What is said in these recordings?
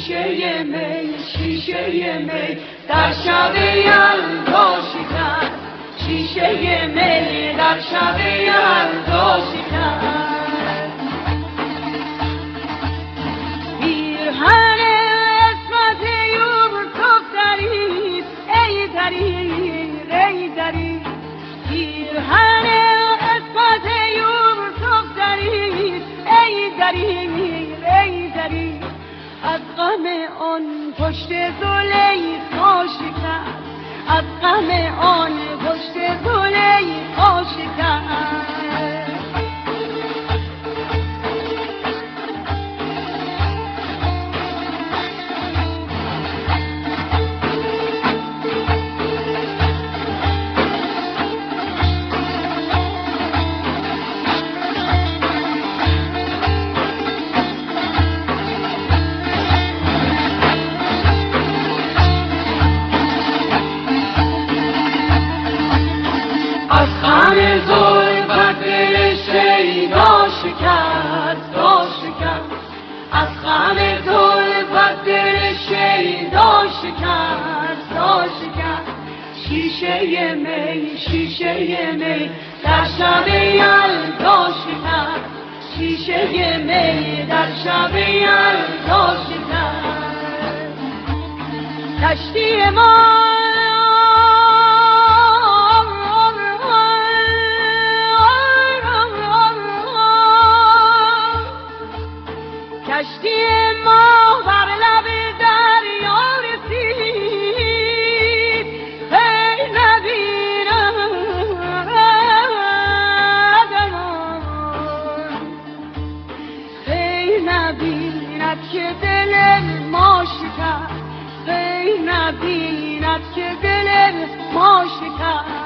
شیشه می در شب یلدا شکست، شیشه می در شب یلدا شکست. پیرهن عصمت یوسف درید ای درید ای درید، پیرهن عصمت یوسف درید ای درید ای درید، از غم آن پشت زلیخا شکست، از غم آن پشت زلیخا شکست. شیشه می در شب یلدا شکست، شیشه می در شب یلدا شکست. کشتی ما کشتی ما بر لب دریا رسید، که دل ما شکست، غیر نبیند که دل ما شکست.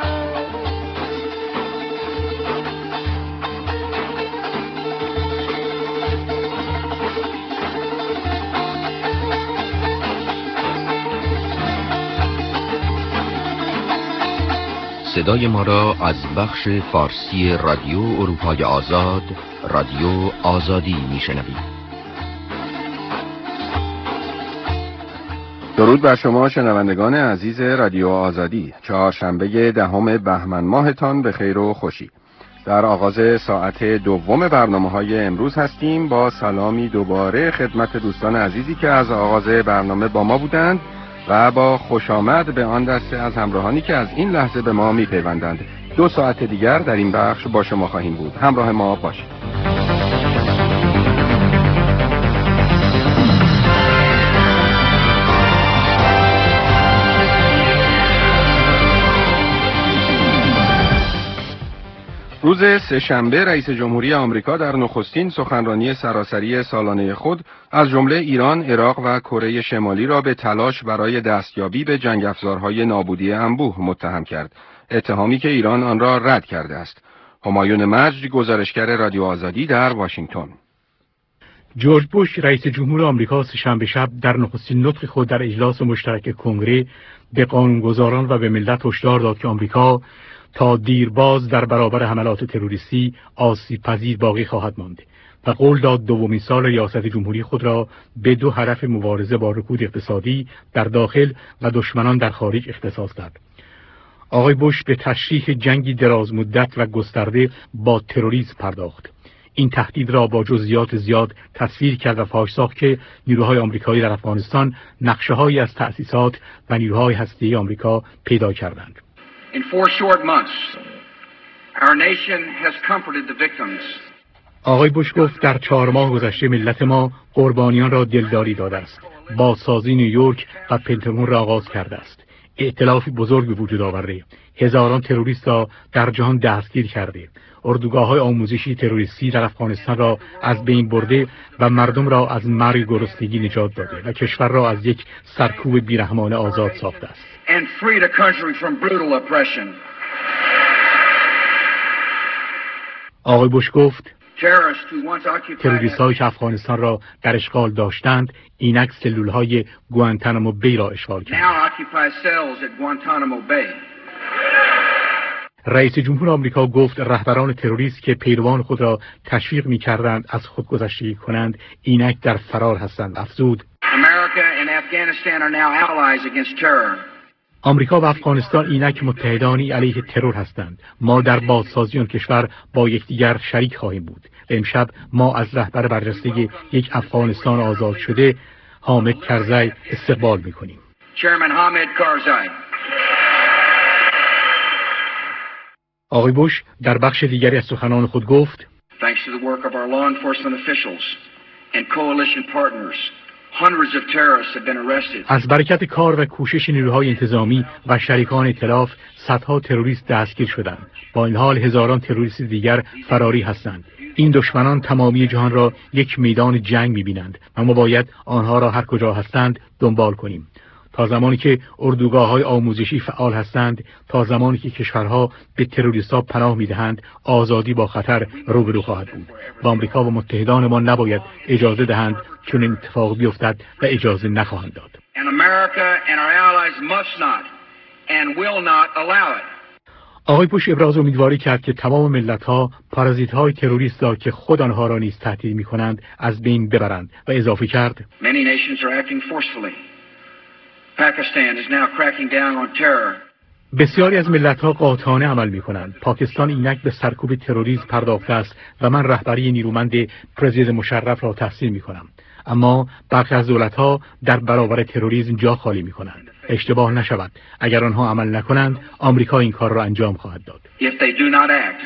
صدای ما را از بخش فارسی رادیو اروپای آزاد، رادیو آزادی میشنوید. درود بر شما شنوندگان عزیز رادیو آزادی. چهارشنبه 10 بهمن ماهتان به خیر و خوشی. در آغاز ساعت دوم برنامه‌های امروز هستیم با سلامی دوباره خدمت دوستان عزیزی که از آغاز برنامه با ما بودند و با خوش آمد به آن دسته از همراهانی که از این لحظه به ما می‌پیوندند. 2 ساعت دیگر در این بخش با شما خواهیم بود. همراه ما باشید. روز سه‌شنبه رئیس جمهوری آمریکا در نخستین سخنرانی سراسری سالانه خود از جمله ایران، عراق و کره شمالی را به تلاش برای دستیابی به جنگ افزارهای نابودی انبوه متهم کرد، اتهامی که ایران آن را رد کرده است. همایون مجد، گزارشگر رادیو آزادی در واشنگتن. جورج بوش رئیس جمهور آمریکا سه‌شنبه شب در نخستین نطق خود در اجلاس مشترک کنگره به قانونگذاران و به ملت هشدار داد که آمریکا تا دیرباز در برابر حملات تروریستی آسیب پذیر باقی خواهد ماند و قول داد دومین سال ریاست جمهوری خود را به 2 هدف مبارزه با رکود اقتصادی در داخل و دشمنان در خارج اختصاص داد. آقای بوش به تشریح جنگی دراز مدت و گسترده با تروریسم پرداخت. این تهدید را با جزئیات زیاد تصویر کرد و فاش ساخت که نیروهای آمریکایی در افغانستان نقشه‌هایی از تأسیسات و نیروهای هسته‌ای آمریکا پیدا کردند. In 4 short months, our nation has comforted the victims. آقای بوش گفت در 4 ماه گذشته ملت ما قربانیان را دلداری داده است. بازسازی نیویورک و پنتاگون را آغاز کرده است. ائتلافی بزرگ به وجود آورده. هزاران تروریست را در جهان دستگیر کرده. اردوگاه‌های آموزشی تروریستی در افغانستان را از بین برده و مردم را از مرگ گرسنگی نجات داده و کشور را از یک سرکوب بیرحمانه آزاد ساخته است. And freed a country from brutal oppression. آقای بوش گفت تروریست‌هایی که افغانستان را در اشغال داشتند اینک سلول‌های گوانتانامو بی را اشغال کردند. رئیس جمهور آمریکا گفت رهبران تروریست که پیروان خود را تشویق می‌کردند از خودگذشتگی کنند اینک در فرار هستند. افزود America and Afghanistan are now allies against terror. آمریکا و افغانستان اینک متحدانی علیه ترور هستند. ما در بازسازی آن کشور با یکدیگر شریک خواهیم بود. امشب ما از رهبر برجسته یک افغانستان آزاد شده حامد کرزی استقبال می‌کنیم. Chairman Hamid Karzai. آقای بوش در بخش دیگری از سخنان خود گفت: Thanks to the work of our law enforcement officials and coalition partners, hundreds of terrorists have been arrested. از برکت کار و کوشش نیروهای انتظامی و شریکان ائتلاف صدها تروریست دستگیر شدند. با این حال هزاران تروریست دیگر فراری هستند. این دشمنان تمامی جهان را یک میدان جنگ می‌بینند و ما باید آنها را هر کجا هستند دنبال کنیم. تا زمانی که اردوگاه‌های آموزشی فعال هستند، تا زمانی که کشورها به تروریست‌ها پناه می‌دهند، آزادی با خطر روبرو خواهد بود. و آمریکا و متحدان ما نباید اجازه دهند چون این اتفاق بیفتد و اجازه نخواهند داد. And America and our allies must not and will not allow it. آقای بوش ابراز امیدواری کرد که تمام ملت‌ها پارازیت‌های تروریست را که خود آنها را نیز تهدید می‌کنند از بین ببرند و اضافه کرد: Many nations are acting forcefully. Pakistan is now cracking down on terror. بسیاری از ملت‌ها قاطعانه عمل می‌کنند. پاکستان اینک به سرکوب تروریسم پرداخته است و من رهبری نیرومند پرزیدنت مشرف را تحسین می‌کنم. اما برخی از دولت‌ها در برابر تروریسم جا خالی می‌کنند. اشتباه نشود، اگر آنها عمل نکنند، آمریکا این کار را انجام خواهد داد. If they do not act,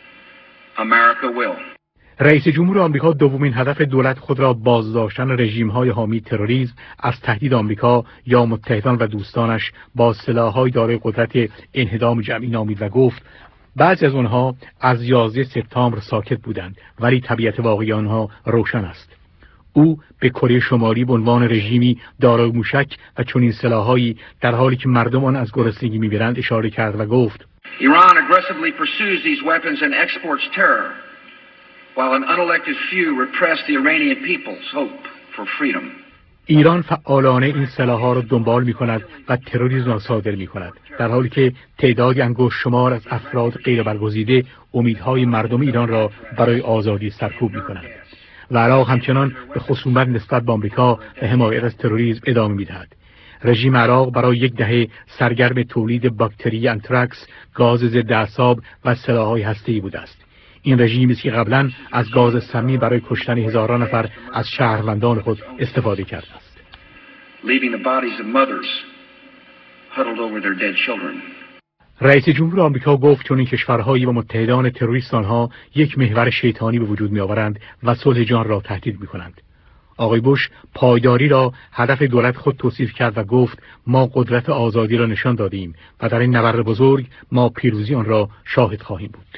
America will. رئیس جمهور آمریکا دومین هدف دولت خود را بازداشتن رژیم‌های حامی تروریسم از تهدید آمریکا یا متحدان و دوستانش با سلاح‌های دارای قدرت انهدام جمعی نامید و گفت بعضی از آنها از 11 سپتامبر ساکت بودند ولی طبیعت واقعی آنها روشن است. او به کره شمالی به عنوان رژیمی دارای موشک و چنین سلاح‌هایی در حالی که مردم آن از گرسنگی می‌میرند اشاره کرد و گفت Iran aggressively pursues these weapons and exports terror, while an unelected few repress the Iranian people's hope for freedom. ایران فعالانه این سلاح‌ها را دنبال می‌کند و تروریسم را صادر می‌کند، در حالی که تعدادی انگشت شمار از افراد غیر برگزیده امیدهای مردم ایران را برای آزادی سرکوب می‌کنند. و عراق همچنان به خصومت نسبت به آمریکا و حمایت از تروریسم ادامه می‌دهد. رژیم عراق برای یک دهه سرگرم تولید باکتری آنتراکس، گاز ضد اعصاب و سلاح‌های هسته‌ای بوده است. این رژیمی است که قبلا از گاز سمی برای کشتن هزاران نفر از شهروندان خود استفاده کرده است. Leaving the bodies of mothers huddled over their dead children. رئیس جمهور آمریکا گفت چون این کشورهایی و متحدان تروریست آنها یک محور شیطانی به وجود می‌آورند و صلح جهان را تهدید می‌کنند. آقای بوش پایداری را هدف دولت خود توصیف کرد و گفت ما قدرت آزادی را نشان دادیم و در این نبرد بزرگ ما پیروزی آن را شاهد خواهیم بود.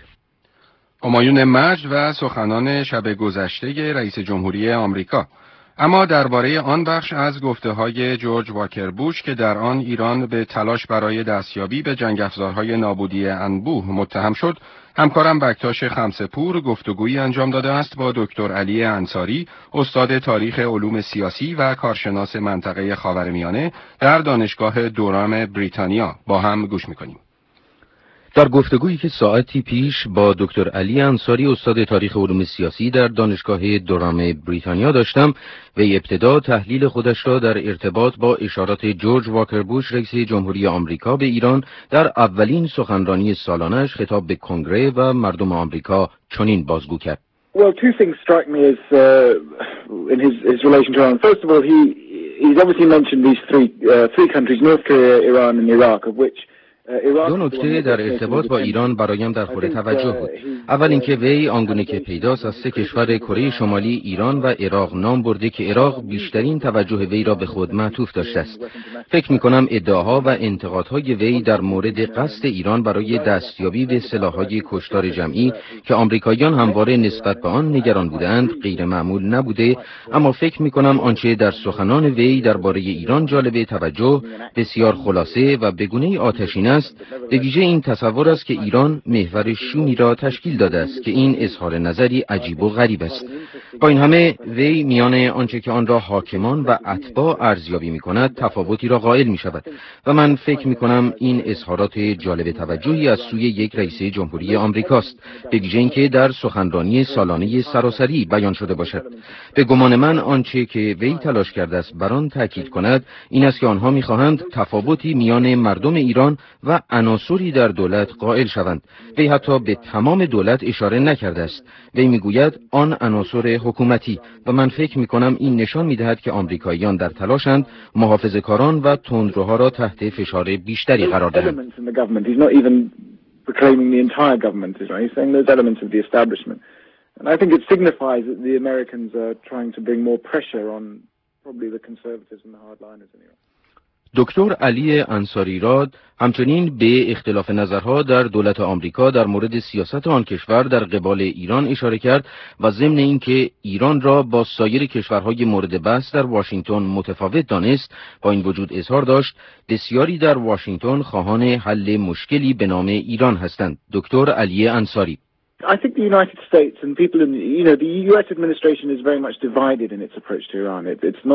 همایون مجد و سخنان شب گذشته رئیس جمهوری آمریکا. اما درباره آن بخش از گفته‌های جورج واکر بوش که در آن ایران به تلاش برای دستیابی به جنگ افزارهای نابودی انبوه متهم شد، همکارم بکتاش خمسه‌پور گفتگویی انجام داده است با دکتر علی انصاری، استاد تاریخ علوم سیاسی و کارشناس منطقه خاورمیانه در دانشگاه دورام بریتانیا. با هم گوش می‌کنیم. در گفتگویی که ساعتی پیش با دکتر علی انصاری استاد تاریخ علوم سیاسی در دانشگاه دورام بریتانیا داشتم و ابتدا تحلیل خودش را در ارتباط با اشارات جورج واکر بوش رئیس جمهوری آمریکا به ایران در اولین سخنرانی سالانه‌اش خطاب به کنگره و مردم آمریکا چنین بازگو کرد. Well, two things strike me as in his relation to Iran. First of all, he's obviously mentioned these three countries, North Korea, Iran and Iraq, of which دو نکته در ارتباط با ایران برایم در خور توجه بود. اول اینکه وی آنگونه که پیداست از 3 کشور کره شمالی ایران و عراق نام برده که عراق بیشترین توجه وی را به خود معطوف داشته است. فکر می‌کنم ادعاها و انتقادهای وی در مورد قصد ایران برای دستیابی به سلاح‌های کشتار جمعی که آمریکاییان همواره نسبت به آن نگران بودند غیر معمول نبوده، اما فکر می‌کنم آنچه در سخنان وی درباره ایران جالب توجه، بسیار خلاصه و به گونه‌ای آتشین است است، به ویژه این تصور است که ایران محور شومی را تشکیل داده است که این اظهار نظری عجیب و غریب است. با این همه وی میان آنچه که آن را حاکمان و اتباع ارزیابی می‌کند تفاوتی را قائل می‌شود و من فکر می‌کنم این اظهارات جالب توجهی از سوی یک رئیس جمهوری آمریکاست، به ویژه اینکه در سخنرانی سالانه سراسری بیان شده باشد. به گمان من آنچه که وی تلاش کرده است بر آن تاکید کند این است که آنها می‌خواهند تفاوتی میان مردم ایران و عناصری در دولت قائل شوند. وی حتی به تمام دولت اشاره نکرده است. وی میگوید آن عناصر حکومتی و من فکر می‌کنم این نشان می‌دهد که آمریکاییان در تلاشند محافظه‌کاران و تندروها را تحت فشار بیشتری قرار دهند. Proclaiming the entire government is right. He's saying those elements of the establishment. And I think it signifies that the Americans are trying to bring more pressure on probably the conservatives and the hardliners in Iran. دکتر علی انصاری راد همچنین به اختلاف نظرها در دولت آمریکا در مورد سیاست آن کشور در قبال ایران اشاره کرد و ضمن اینکه ایران را با سایر کشورهای مورد بحث در واشنگتن متفاوت دانست، با این وجود اظهار داشت بسیاری در واشنگتن خواهان حل مشکلی به نام ایران هستند. دکتر علی انصاری: I think the United States and people in the U.S. administration is very much divided in its approach to Iran.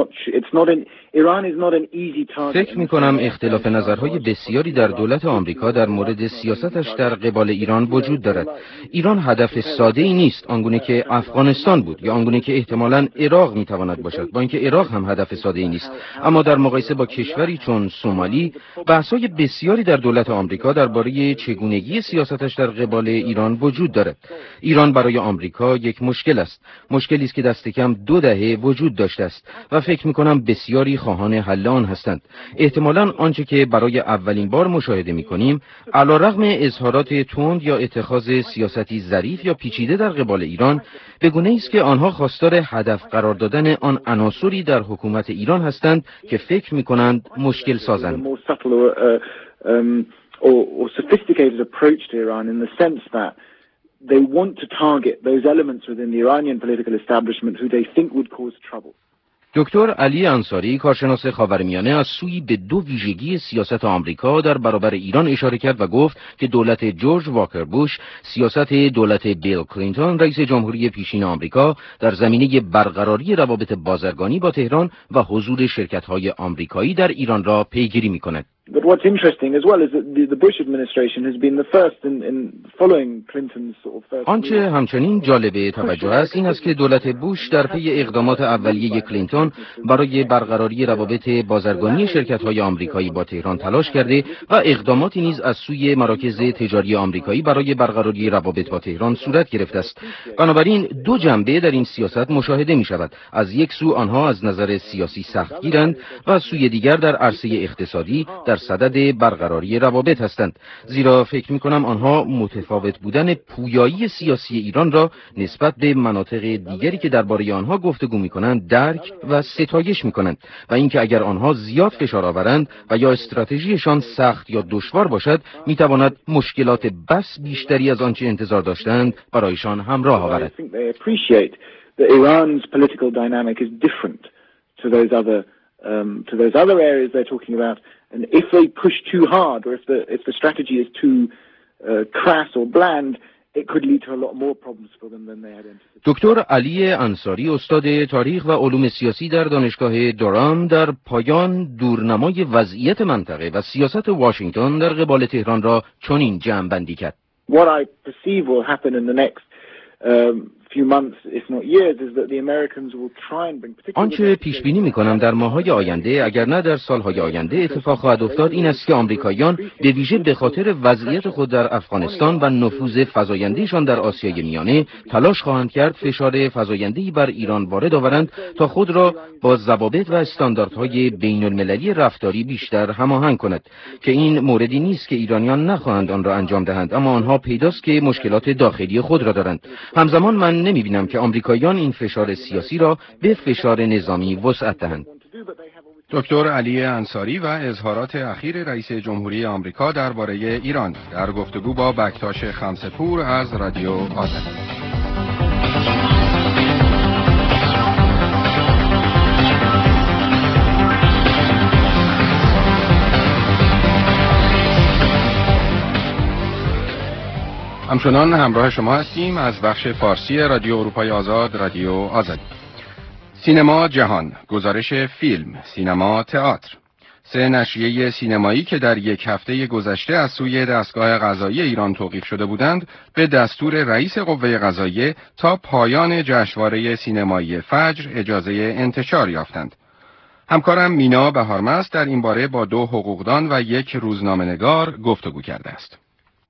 Iran is not an easy target. فکر می‌کنم اختلاف نظرهای بسیاری در دولت آمریکا در مورد سیاستش در قبال ایران وجود دارد. ایران هدف ساده‌ای نیست، آنگونه که افغانستان بود یا آنگونه که احتمالاً عراق می‌تواند باشد، با اینکه عراق هم هدف ساده‌ای نیست. اما در مقایسه با کشوری چون سومالی، بحث‌های بسیاری در دولت آمریکا درباره چگونگی سیاستش در قبال ایران وجود دارد. ایران برای آمریکا یک مشکل است، مشکلی است که دست کم 2 دهه وجود داشته است و فکر می‌کنم بسیاری خواهان حل آن هستند. احتمالاً آنچه که برای اولین بار مشاهده می‌کنیم، علیرغم اظهارات تند یا اتخاذ سیاستی ظریف یا پیچیده در قبال ایران، به گونه‌ای است که آنها خواستار هدف قرار دادن آن عناصری در حکومت ایران هستند که فکر می‌کنند مشکل سازند. They want to target those elements within the Iranian political establishment who they think would cause trouble. دکتر علی انصاری کارشناس خاورمیانه از سوی به 2 ویژگی سیاست آمریکا در برابر ایران اشاره کرد و گفت که دولت جورج واکر بوش، سیاست دولت بیل کلینتون رئیس جمهوری پیشین آمریکا در زمینه برقراری روابط بازرگانی با تهران و حضور شرکت‌های آمریکایی در ایران را پیگیری می‌کند. But what's interesting as well is that the Bush administration has been the first in following Clinton's sort of first. آنچه همچنین جالب توجه است این است که دولت بوش در پی اقدامات اولیه کلینتون برای برقراری روابط بازرگانی شرکت‌های آمریکایی با تهران تلاش کرده و اقداماتی نیز از سوی مراکز تجاری آمریکایی برای برقراری روابط با تهران صورت گرفته است. بنابراین 2 جنبه در این سیاست مشاهده می‌شود. از یک سو آنها از نظر سیاسی سختگیرند و از سوی دیگر در عرصه اقتصادی در صدد برقراری روابط هستند، زیرا فکر می‌کنم آنها متفاوت بودن پویایی سیاسی ایران را نسبت به مناطق دیگری که درباره آنها گفتگو می‌کنند درک و ستایش می‌کنند و اینکه اگر آنها زیاد فشار آورند و یا استراتژیشان سخت یا دشوار باشد می‌تواند مشکلات بس بیشتری از آنچه انتظار داشتند برایشان همراه آورد. To those other areas they're talking about, and if they push too hard, or if the strategy is too crass or bland, it could lead to a lot more problems for them than they had anticipated. دکتر علی انصاری استاد تاریخ و علوم سیاسی در دانشگاه دورام در پایان دورنمای وضعیت منطقه و سیاست واشنگتن در قبال تهران را چنین جمع‌بندی کرد. What I perceive will happen in the next few months, if not years, is that the Americans will try and bring particularly. آنچه پیش بینی می‌کنم در ماه‌های آینده اگر نه در سال‌های آینده اتفاق خواهد افتاد این است که آمریکاییان به ویژه به خاطر وضعیت خود در افغانستان و نفوذ فزاینده‌شان در آسیای میانه تلاش خواهند کرد فشار فزاینده‌ای بر ایران وارد آورند تا خود را با ضوابط و استانداردهای بین‌المللی رفتاری بیشتر هماهنگ کند که این موردی نیست که ایرانیان نخواهند آن را انجام دهند، اما آنها پیداست که مشکلات داخلی خود را دارند. همزمان من نمی‌بینم که آمریکاییان این فشار سیاسی را به فشار نظامی وسعت دهند. دکتر علی انصاری و اظهارات اخیر رئیس جمهوری آمریکا درباره ایران در گفتگو با بکتاش خمسه‌پور از رادیو آزادی. همچنان همراه شما هستیم از بخش فارسی رادیو اروپای آزاد، رادیو آزادی. سینما جهان، گزارش فیلم، سینما تئاتر. 3 نشریه سینمایی که در یک هفته گذشته از سوی دستگاه قضایی ایران توقیف شده بودند، به دستور رئیس قوه قضاییه تا پایان جشنواره سینمایی فجر اجازه انتشار یافتند. همکارم مینا بهارمست در این باره با 2 حقوقدان و 1 روزنامه‌نگار گفتگو کرده است.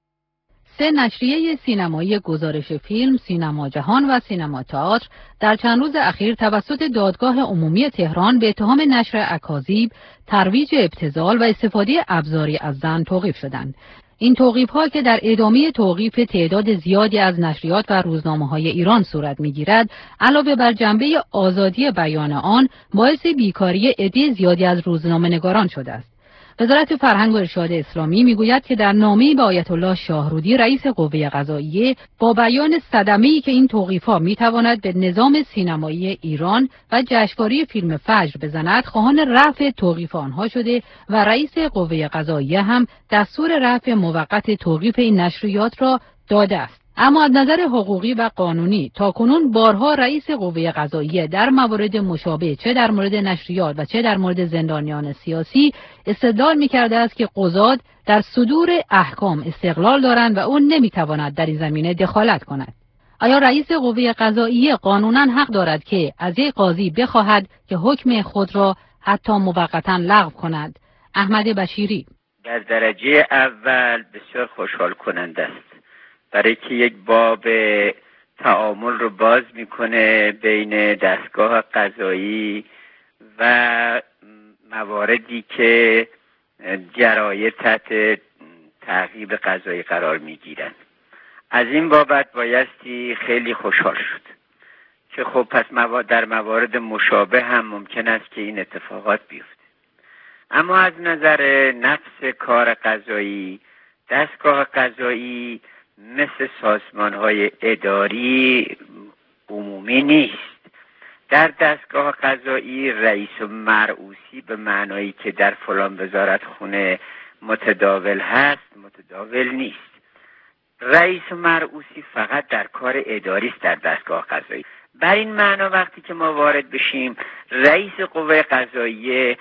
3 نشریه سینمایی گزارش فیلم، سینما جهان و سینما تئاتر در چند روز اخیر توسط دادگاه عمومی تهران به اتهام نشر اکاذیب، ترویج ابتذال و استفاده ابزاری از زن توقیف شدند. این توقیف‌ها که در ادامه توقیف تعداد زیادی از نشریات و روزنامه‌های ایران صورت می‌گیرد، علاوه بر جنبه آزادی بیان آن، باعث بیکاری عده زیادی از روزنامه‌نگاران شده است. وزارت فرهنگ و ارشاد اسلامی میگوید که در نامه‌ای به آیت الله شاهرودی رئیس قوه قضاییه با بیان صدمه‌ای که این توقیف‌ها می‌تواند به نظام سینمایی ایران و جشنواره فیلم فجر بزند، خواهان رفع توقیف آنها شده و رئیس قوه قضاییه هم دستور رفع موقت توقیف این نشریات را داده است. اما از نظر حقوقی و قانونی تاکنون بارها رئیس قوه قضاییه در موارد مشابه، چه در مورد نشریات و چه در مورد زندانیان سیاسی، استدلال می‌کرده است که قضات در صدور احکام استقلال دارند و او نمی‌تواند در این زمینه دخالت کند. آیا رئیس قوه قضاییه قانوناً حق دارد که از یک قاضی بخواهد که حکم خود را حتی موقتاً لغو کند؟ احمد بشیری: در درجه اول بسیار خوشحال کننده است، برای که یک باب تعامل رو باز میکنه بین دستگاه قضایی و مواردی که جراید تحت تعقیب قضایی قرار میگیرن. از این بابت بایستی خیلی خوشحال شد که خب پس در موارد مشابه هم ممکن است که این اتفاقات بیفته. اما از نظر نفس کار قضایی، دستگاه قضایی مثل سازمان‌های اداری عمومی نیست. در دستگاه قضایی رئیس و مرعوسی به معنایی که در فلان وزارت خونه متداول هست متداول نیست. رئیس و مرعوسی فقط در کار اداری است در دستگاه قضایی. بر این معنا وقتی که ما وارد بشیم، رئیس قوه قضاییه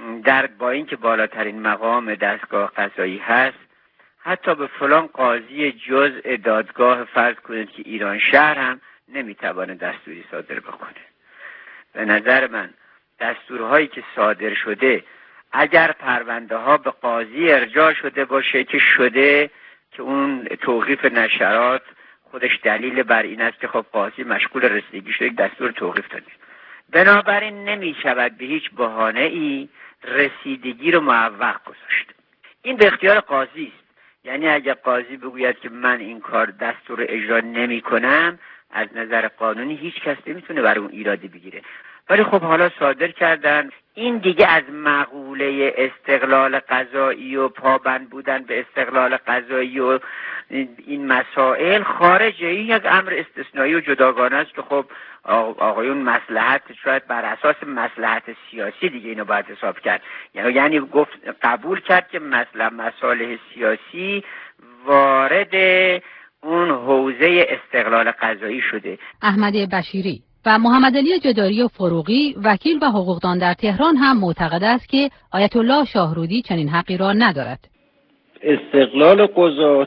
با اینکه بالاترین مقام دستگاه قضایی هست، حتی به فلان قاضی جزء دادگاه فرض کنید که ایران شهر هم نمیتوانه دستوری صادر بکنه. به نظر من دستورهایی که صادر شده اگر پرونده ها به قاضی ارجاع شده باشه که شده، که اون توقیف نشرات خودش دلیل بر این است که خب قاضی مشغول رسیدگی شده دستور توقیف داده، بنابراین نمی شود به هیچ بهانه‌ای رسیدگی رو معوق گذاشت. این به اختیار قاضی است. یعنی اگر قاضی بگوید که من این کار دستور اجرا نمی کنم، از نظر قانونی هیچ کس نمیتونه برای اون ایرادی بگیره. ولی خب حالا صادر کردن، این دیگه از مقوله استقلال قضایی و پابند بودن به استقلال قضایی و این مسائل خارجه. این یک امر استثنایی و جداگانه است که خب آقایون مصلحت شاید بر اساس مصلحت سیاسی دیگه اینو باید حساب کرد، یعنی گفت قبول کرد که مصالح سیاسی وارد اون حوزه استقلال قضایی شده. احمد بشیری و محمد علی جداری و فروغی وکیل و حقوقدان در تهران هم معتقد است که آیت الله شاهرودی چنین حقی را ندارد. استقلال قضات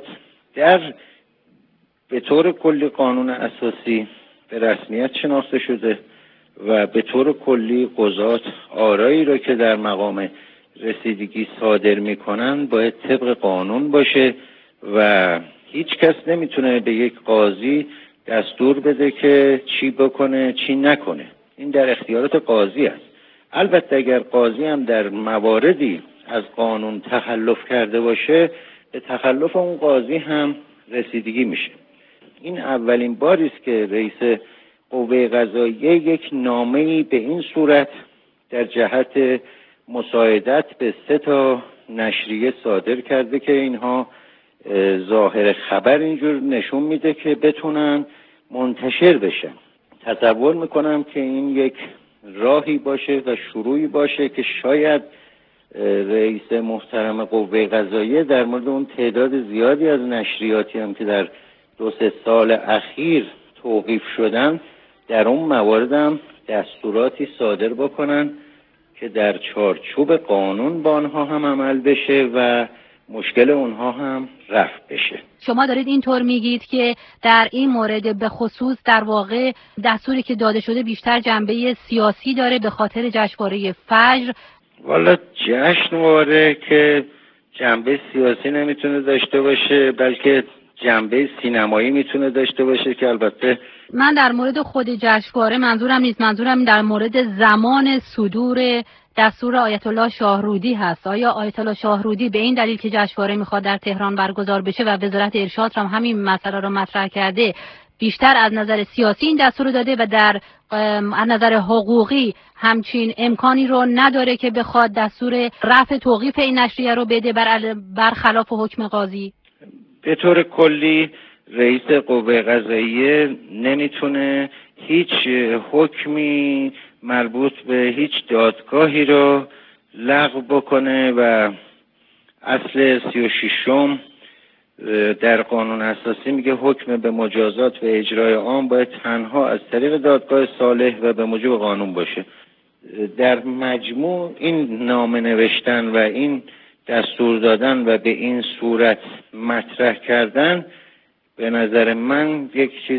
به طور کلی قانون اساسی به رسمیت شناخته شده و به طور کلی قضات آرایی را که در مقام رسیدگی صادر میکنن باید طبق قانون باشه و هیچ کس نمیتونه به یک قاضی دستور بده که چی بکنه چی نکنه. این در اختیارات قاضی است. البته اگر قاضی هم در مواردی از قانون تخلف کرده باشه، به تخلف اون قاضی هم رسیدگی میشه. این اولین باری است که رئیس قوه قضاییه یک نامه‌ای به این صورت در جهت مساعدت به 3 نشریه صادر کرده که اینها ظاهر خبر اینجور نشون میده که بتونن منتشر بشن. تصور میکنم که این یک راهی باشه و شروعی باشه که شاید رئیس محترم قوه قضاییه در مورد اون تعداد زیادی از نشریاتی هم که در 2-3 سال اخیر توقیف شدن، در اون مواردم دستوراتی صادر بکنن که در چارچوب قانون با آنها هم عمل بشه و مشکل اونها هم رفع بشه. شما دارید اینطور میگید که در این مورد به خصوص در واقع دستوری که داده شده بیشتر جنبه سیاسی داره به خاطر جشنواره فجر. والا جشنواره که جنبه سیاسی نمیتونه داشته باشه، بلکه جنبه سینمایی میتونه داشته باشه که البته من در مورد خود جشنواره منظورم نیست، منظورم در مورد زمان صدور دستور آیت الله شاهرودی هست. آیا آیت الله شاهرودی به این دلیل که جشنواره میخواد در تهران برگزار بشه و وزارت ارشاد هم همین مسئله رو مطرح کرده، بیشتر از نظر سیاسی این دستور رو داده و در از نظر حقوقی همچین امکانی رو نداره که بخواد دستور رفع توقیف این نشریه رو بده برخلاف حکم قاضی؟ به طور کلی رئیس قوه قضاییه نمیتونه هیچ حکمی مربوط به هیچ دادگاهی رو لغو بکنه و اصل 36م در قانون اساسی میگه حکم به مجازات و اجرای عام باید تنها از طریق دادگاه صالح و به موجب قانون باشه. در مجموع این نامه نوشتن و این دستور دادن و به این صورت مطرح کردن به نظر من یک چیز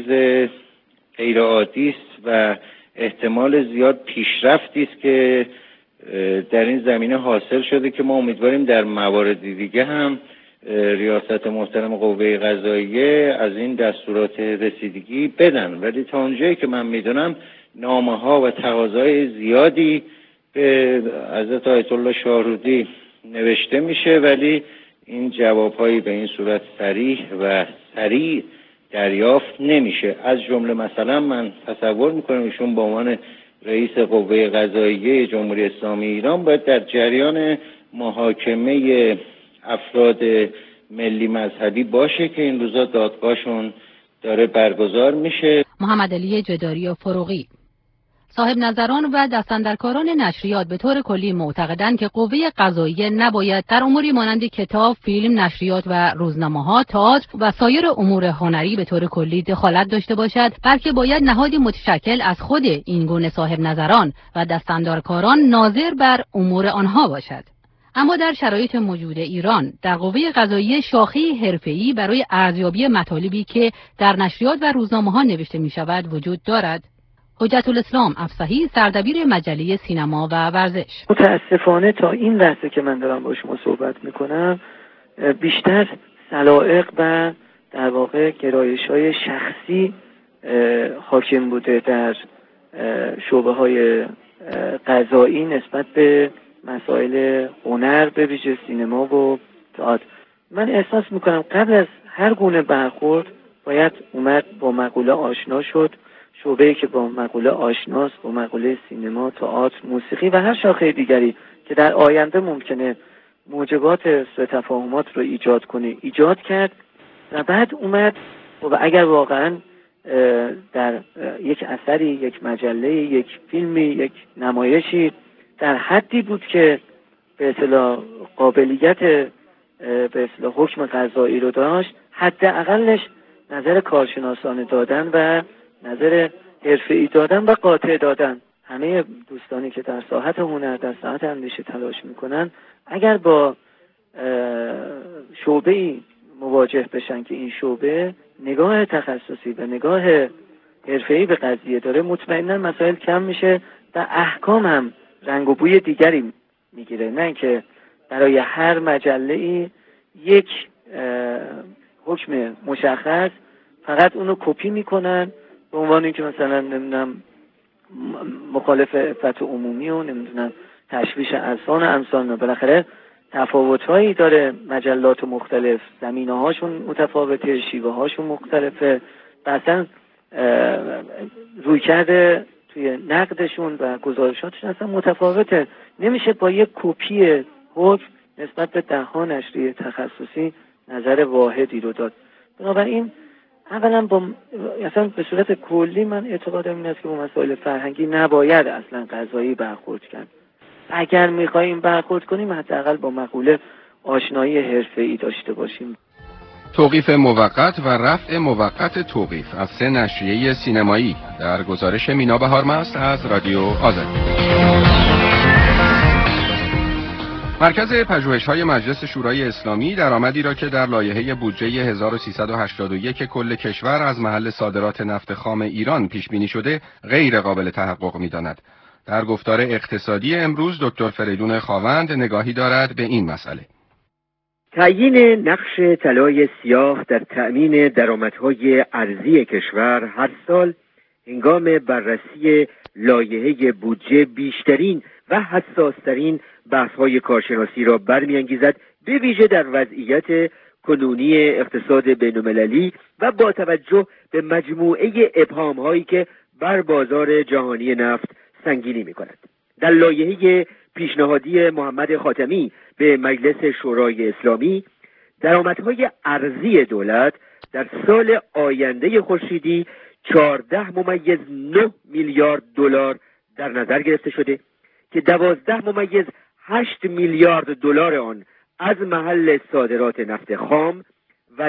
غیر عادی است و احتمال زیاد پیشرفتی است که در این زمینه حاصل شده که ما امیدواریم در موارد دیگه هم ریاست محترم قوه قضاییه از این دستورات رسیدگی بدن. ولی تا اونجایی که من میدونم نامه ها و تقاضای زیادی به حضرت آیت الله شاهرودی نوشته میشه، ولی این جوابهایی به این صورت صریح و سریع دریافت نمیشه. از جمله مثلا من تصور میکنم ایشون به عنوان رئیس قوه قضاییه جمهوری اسلامی ایران باید در جریان محاکمه افراد ملی مذهبی باشه که این روزا دادگاهشون داره برگزار میشه. محمد علی جداری و فروغی صاحب نظران و دستاندرکاران نشریات به طور کلی معتقدند که قوه قضاییه نباید در اموری مانند کتاب، فیلم، نشریات و روزنامه‌ها، تئاتر و سایر امور هنری به طور کلی دخالت داشته باشد، بلکه باید نهادی متشکل از خود این گونه صاحب نظران و دستاندرکاران ناظر بر امور آنها باشد. اما در شرایط موجود ایران در قوه قضاییه شاخه‌ای حرفه‌ای برای ارزیابی مطالبی که در نشریات و روزنامه‌ها نوشته می‌شود وجود دارد. حجت الاسلام افصحی سردبیر مجله سینما و ورزش: متاسفانه تا این لحظه که من دارم با شما صحبت میکنم بیشتر سلایق و در واقع گرایش‌های شخصی حاکم بوده در شعبه‌های قضایی نسبت به مسائل هنر، به ویژه سینما و تئاتر. من احساس میکنم قبل از هر گونه برخورد باید اومد با مقوله آشنا شد. شعبه‌ای که با مقوله آشناست، با مقوله سینما، تئاتر، موسیقی و هر شاخه دیگری که در آینده ممکنه موجبات سوء تفاهمات رو ایجاد کنه ایجاد کرد و بعد اومد و اگر واقعا در یک اثری، یک مجله، یک فیلمی، یک نمایشی در حدی بود که به اصطلاح قابلیت به اصطلاح حکم قضایی رو داشت، حداقلش نظر کارشناسانه دادن و نظر حرفه‌ای دادن و قاطع دادن. همه دوستانی که در ساحت هنر، در ساحت اندیشه تلاش میکنن اگر با شعبه‌ای مواجه بشن که این شعبه نگاه تخصصی و نگاه حرفه‌ای به قضیه داره، مطمئنا مسائل کم میشه و احکام هم رنگ و بوی دیگری میگیره، نه اینکه برای هر مجله‌ای یک حکم مشخص فقط اونو کپی میکنن به عنوان اینکه مثلا نمیدونم مخالف عفت عمومی و نمیدونم تشویش اذهان و امثال. بالاخره تفاوت‌هایی داره مجلات مختلف، زمینه‌هاشون متفاوته، شیوه‌هاشون مختلفه، اصلا رویکرد توی نقدشون و گزارشاتشون اصلا متفاوته. نمیشه با یک کپی حکم نسبت به ده‌ها نشریه تخصصی نظر واحدی رو داد. بنابراین اولا اصلا به صورت کلی من اعتقادم این است که با مسائل فرهنگی نباید اصلا قضایی برخورد کرد. اگر می‌خوایم برخورد کنیم حداقل با مقوله آشنایی حرفه‌ای داشته باشیم. توقیف موقت و رفع موقت توقیف از 3 نشریه سینمایی در گزارش مینا بهارمست از رادیو آزادی. مرکز پژوهش‌های مجلس شورای اسلامی درآمدی را که در لایحه بودجه 1381 کل کشور از محل صادرات نفت خام ایران پیش بینی شده غیر قابل تحقق می‌داند. در گفتار اقتصادی امروز دکتر فریدون خاوند نگاهی دارد به این مسئله. تعیین نقش طلای سیاه در تأمین درآمدهای ارزی کشور هر سال هنگام بررسی لایحه بودجه بیشترین و حساسترین بحث‌های کارشناسی را برمی‌انگیزد، به ویژه در وضعیت کنونی اقتصاد بین‌المللی و با توجه به مجموعه ابهام‌هایی که بر بازار جهانی نفت سنگینی می‌کند. در لایحه پیشنهادی محمد خاتمی به مجلس شورای اسلامی، درآمدهای ارزی دولت در سال آینده خورشیدی 14.9 میلیارد دلار در نظر گرفته شده که 12.8 میلیارد دلار آن از محل صادرات نفت خام و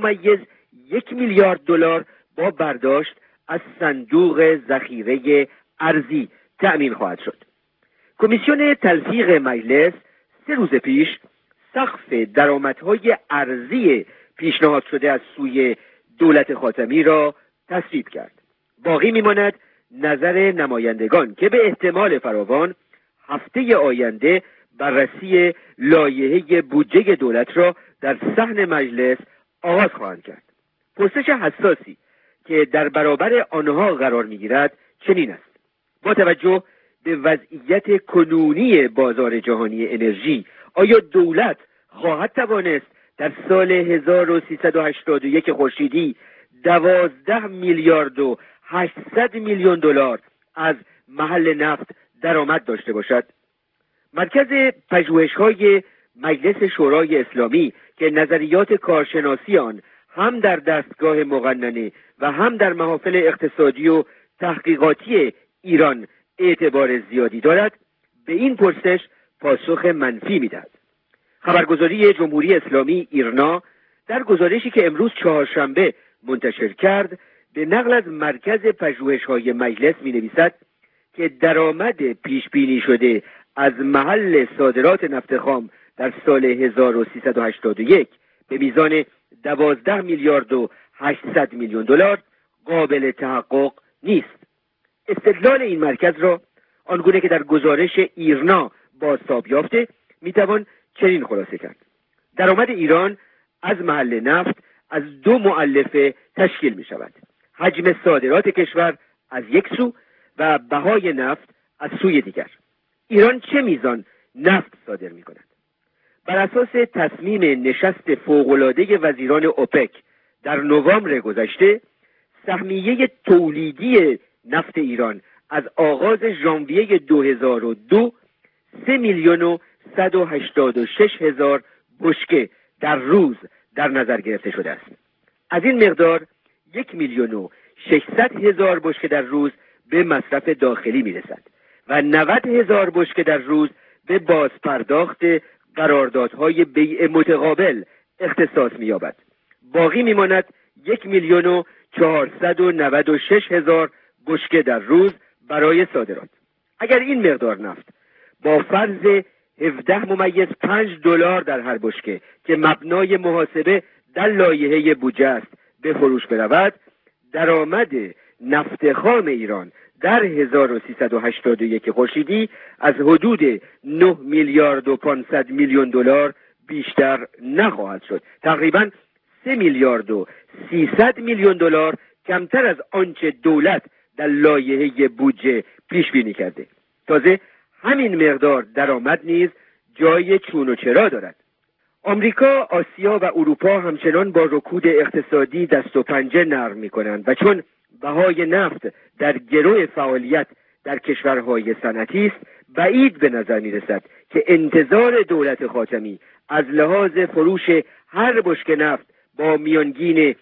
2.1 میلیارد دلار با برداشت از صندوق ذخیره ارزی تأمین خواهد شد. کمیسیون تلفیق مجلس 3 روز پیش سقف درآمدهای ارزی پیشنهاد شده از سوی دولت خاتمی را تصویب کرد. باقی میماند نظر نمایندگان که به احتمال فراوان هفته آینده بررسی لایحه بودجه دولت را در صحن مجلس آغاز خواهند کرد. پرسش حساسی که در برابر آنها قرار میگیرد چنین است: با توجه به وضعیت کنونی بازار جهانی انرژی، آیا دولت خواهد توانست در سال 1381 خورشیدی 12 میلیارد و 800 میلیون دلار از محل نفت درآمد داشته باشد؟ مرکز پژوهش‌های مجلس شورای اسلامی که نظریات کارشناسی آن هم در دستگاه مقننه و هم در محافل اقتصادی و تحقیقاتی ایران اعتبار زیادی دارد، به این پرسش پاسخ منفی می‌دهد. خبرگزاری جمهوری اسلامی ایرنا در گزارشی که امروز چهارشنبه منتشر کرد به نقل از مرکز پژوهش‌های مجلس می‌نویسد که درآمد پیش بینی شده از محل صادرات نفت خام در سال 1381 به میزان 12 میلیارد و 800 میلیون دلار قابل تحقق نیست. استدلال این مرکز را آنگونه که در گزارش ایرنا بازتاب یافته میتوان چنین خلاصه کرد: درآمد ایران از محل نفت از 2 مؤلفه تشکیل می شود: حجم صادرات کشور از یک سو و بهای نفت از سوی دیگر. ایران چه میزان نفت صادر می کند؟ بر اساس تصمیم نشست فوق‌العاده وزیران اوپک در نوامبر گذشته، سهمیه تولیدی نفت ایران از آغاز ژانویه 2002 3 میلیون و 186 هزار بشکه در روز در نظر گرفته شده است. از این مقدار 1 میلیون و 600 هزار بشکه در روز به مصرف داخلی میرسد و 90 هزار بشکه در روز به بازپرداخت قراردادهای بیع متقابل اختصاص می‌یابد. باقی میماند 1 میلیون و 496 هزار بشکه در روز برای صادرات. اگر این مقدار نفت با فرض 17.5 دلار در هر بشکه که مبنای محاسبه در لایحه بودجه است به فروش برود، درآمد نفت خام ایران در 1381 خورشیدی از حدود 9 میلیارد و 500 میلیون دلار بیشتر نخواهد شد. تقریباً 3 میلیارد و 300 میلیون دلار کمتر از آنچه دولت در لایحه بودجه پیش بینی کرده. تازه همین مقدار درآمد نیز جای چون و چرا دارد. آمریکا، آسیا و اروپا همچنان با رکود اقتصادی دست و پنجه نرم می‌کنند و چون بهای نفت در گرو فعالیت در کشورهای صنعتی است، بعید به نظر می‌رسد که انتظار دولت خاتمی از لحاظ فروش هر بشکه نفت با میانگین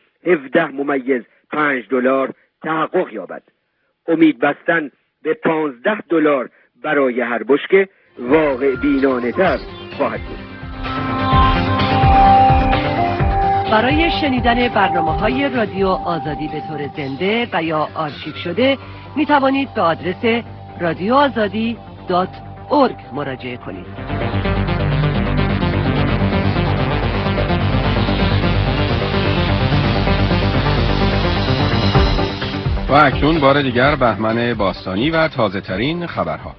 17.5 دلار تحقق یابد. امید بستن به 15 دلار برای هر بشکه واقع بینانه تر خواهد بود. برای شنیدن برنامه‌های رادیو آزادی به طور زنده و یا آرشیو شده می توانید به آدرس radioazadi.org مراجعه کنید. و اکنون بار دیگر بهمن باستانی و تازه ترین خبرها.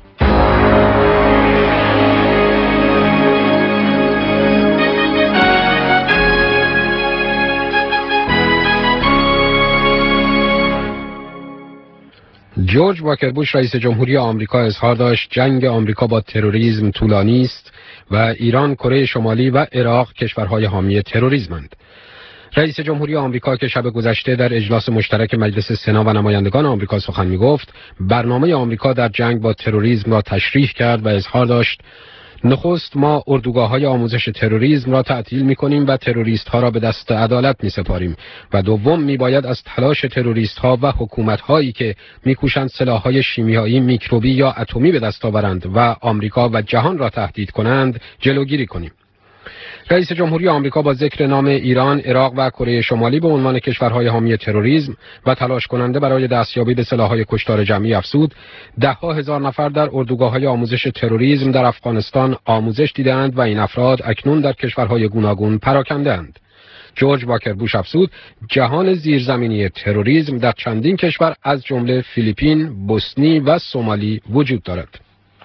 جورج واکر بوش رئیس جمهوری آمریکا اظهار داشت جنگ آمریکا با تروریسم طولانی است و ایران، کره شمالی و عراق کشورهای حامی تروریسمند. رئیس جمهوری آمریکا که شب گذشته در اجلاس مشترک مجلس سنا و نمایندگان آمریکا سخن می‌گفت، برنامه آمریکا در جنگ با تروریسم را تشریح کرد و اظهار داشت نخست ما اردوگاه‌های آموزش تروریسم را تعطیل می‌کنیم و تروریست‌ها را به دست عدالت می‌سپاریم و دوم می‌باید از تلاش تروریست‌ها و حکومت‌هایی که می‌کوشند سلاح‌های شیمیایی، میکروبی یا اتمی به دست آورند و آمریکا و جهان را تهدید کنند جلوگیری کنیم. رئیس جمهوری آمریکا با ذکر نام ایران، عراق و کره شمالی به عنوان کشورهای حامی تروریسم و تلاش کننده برای دستیابی به سلاح‌های کشتار جمعی افزود، ده‌ها هزار نفر در اردوگاه‌های آموزش تروریسم در افغانستان آموزش دیدند و این افراد اکنون در کشورهای گوناگون پراکنده‌اند. جورج واکر بوش افزود جهان زیرزمینی تروریسم در چندین کشور از جمله فیلیپین، بوسنی و سومالی وجود دارد.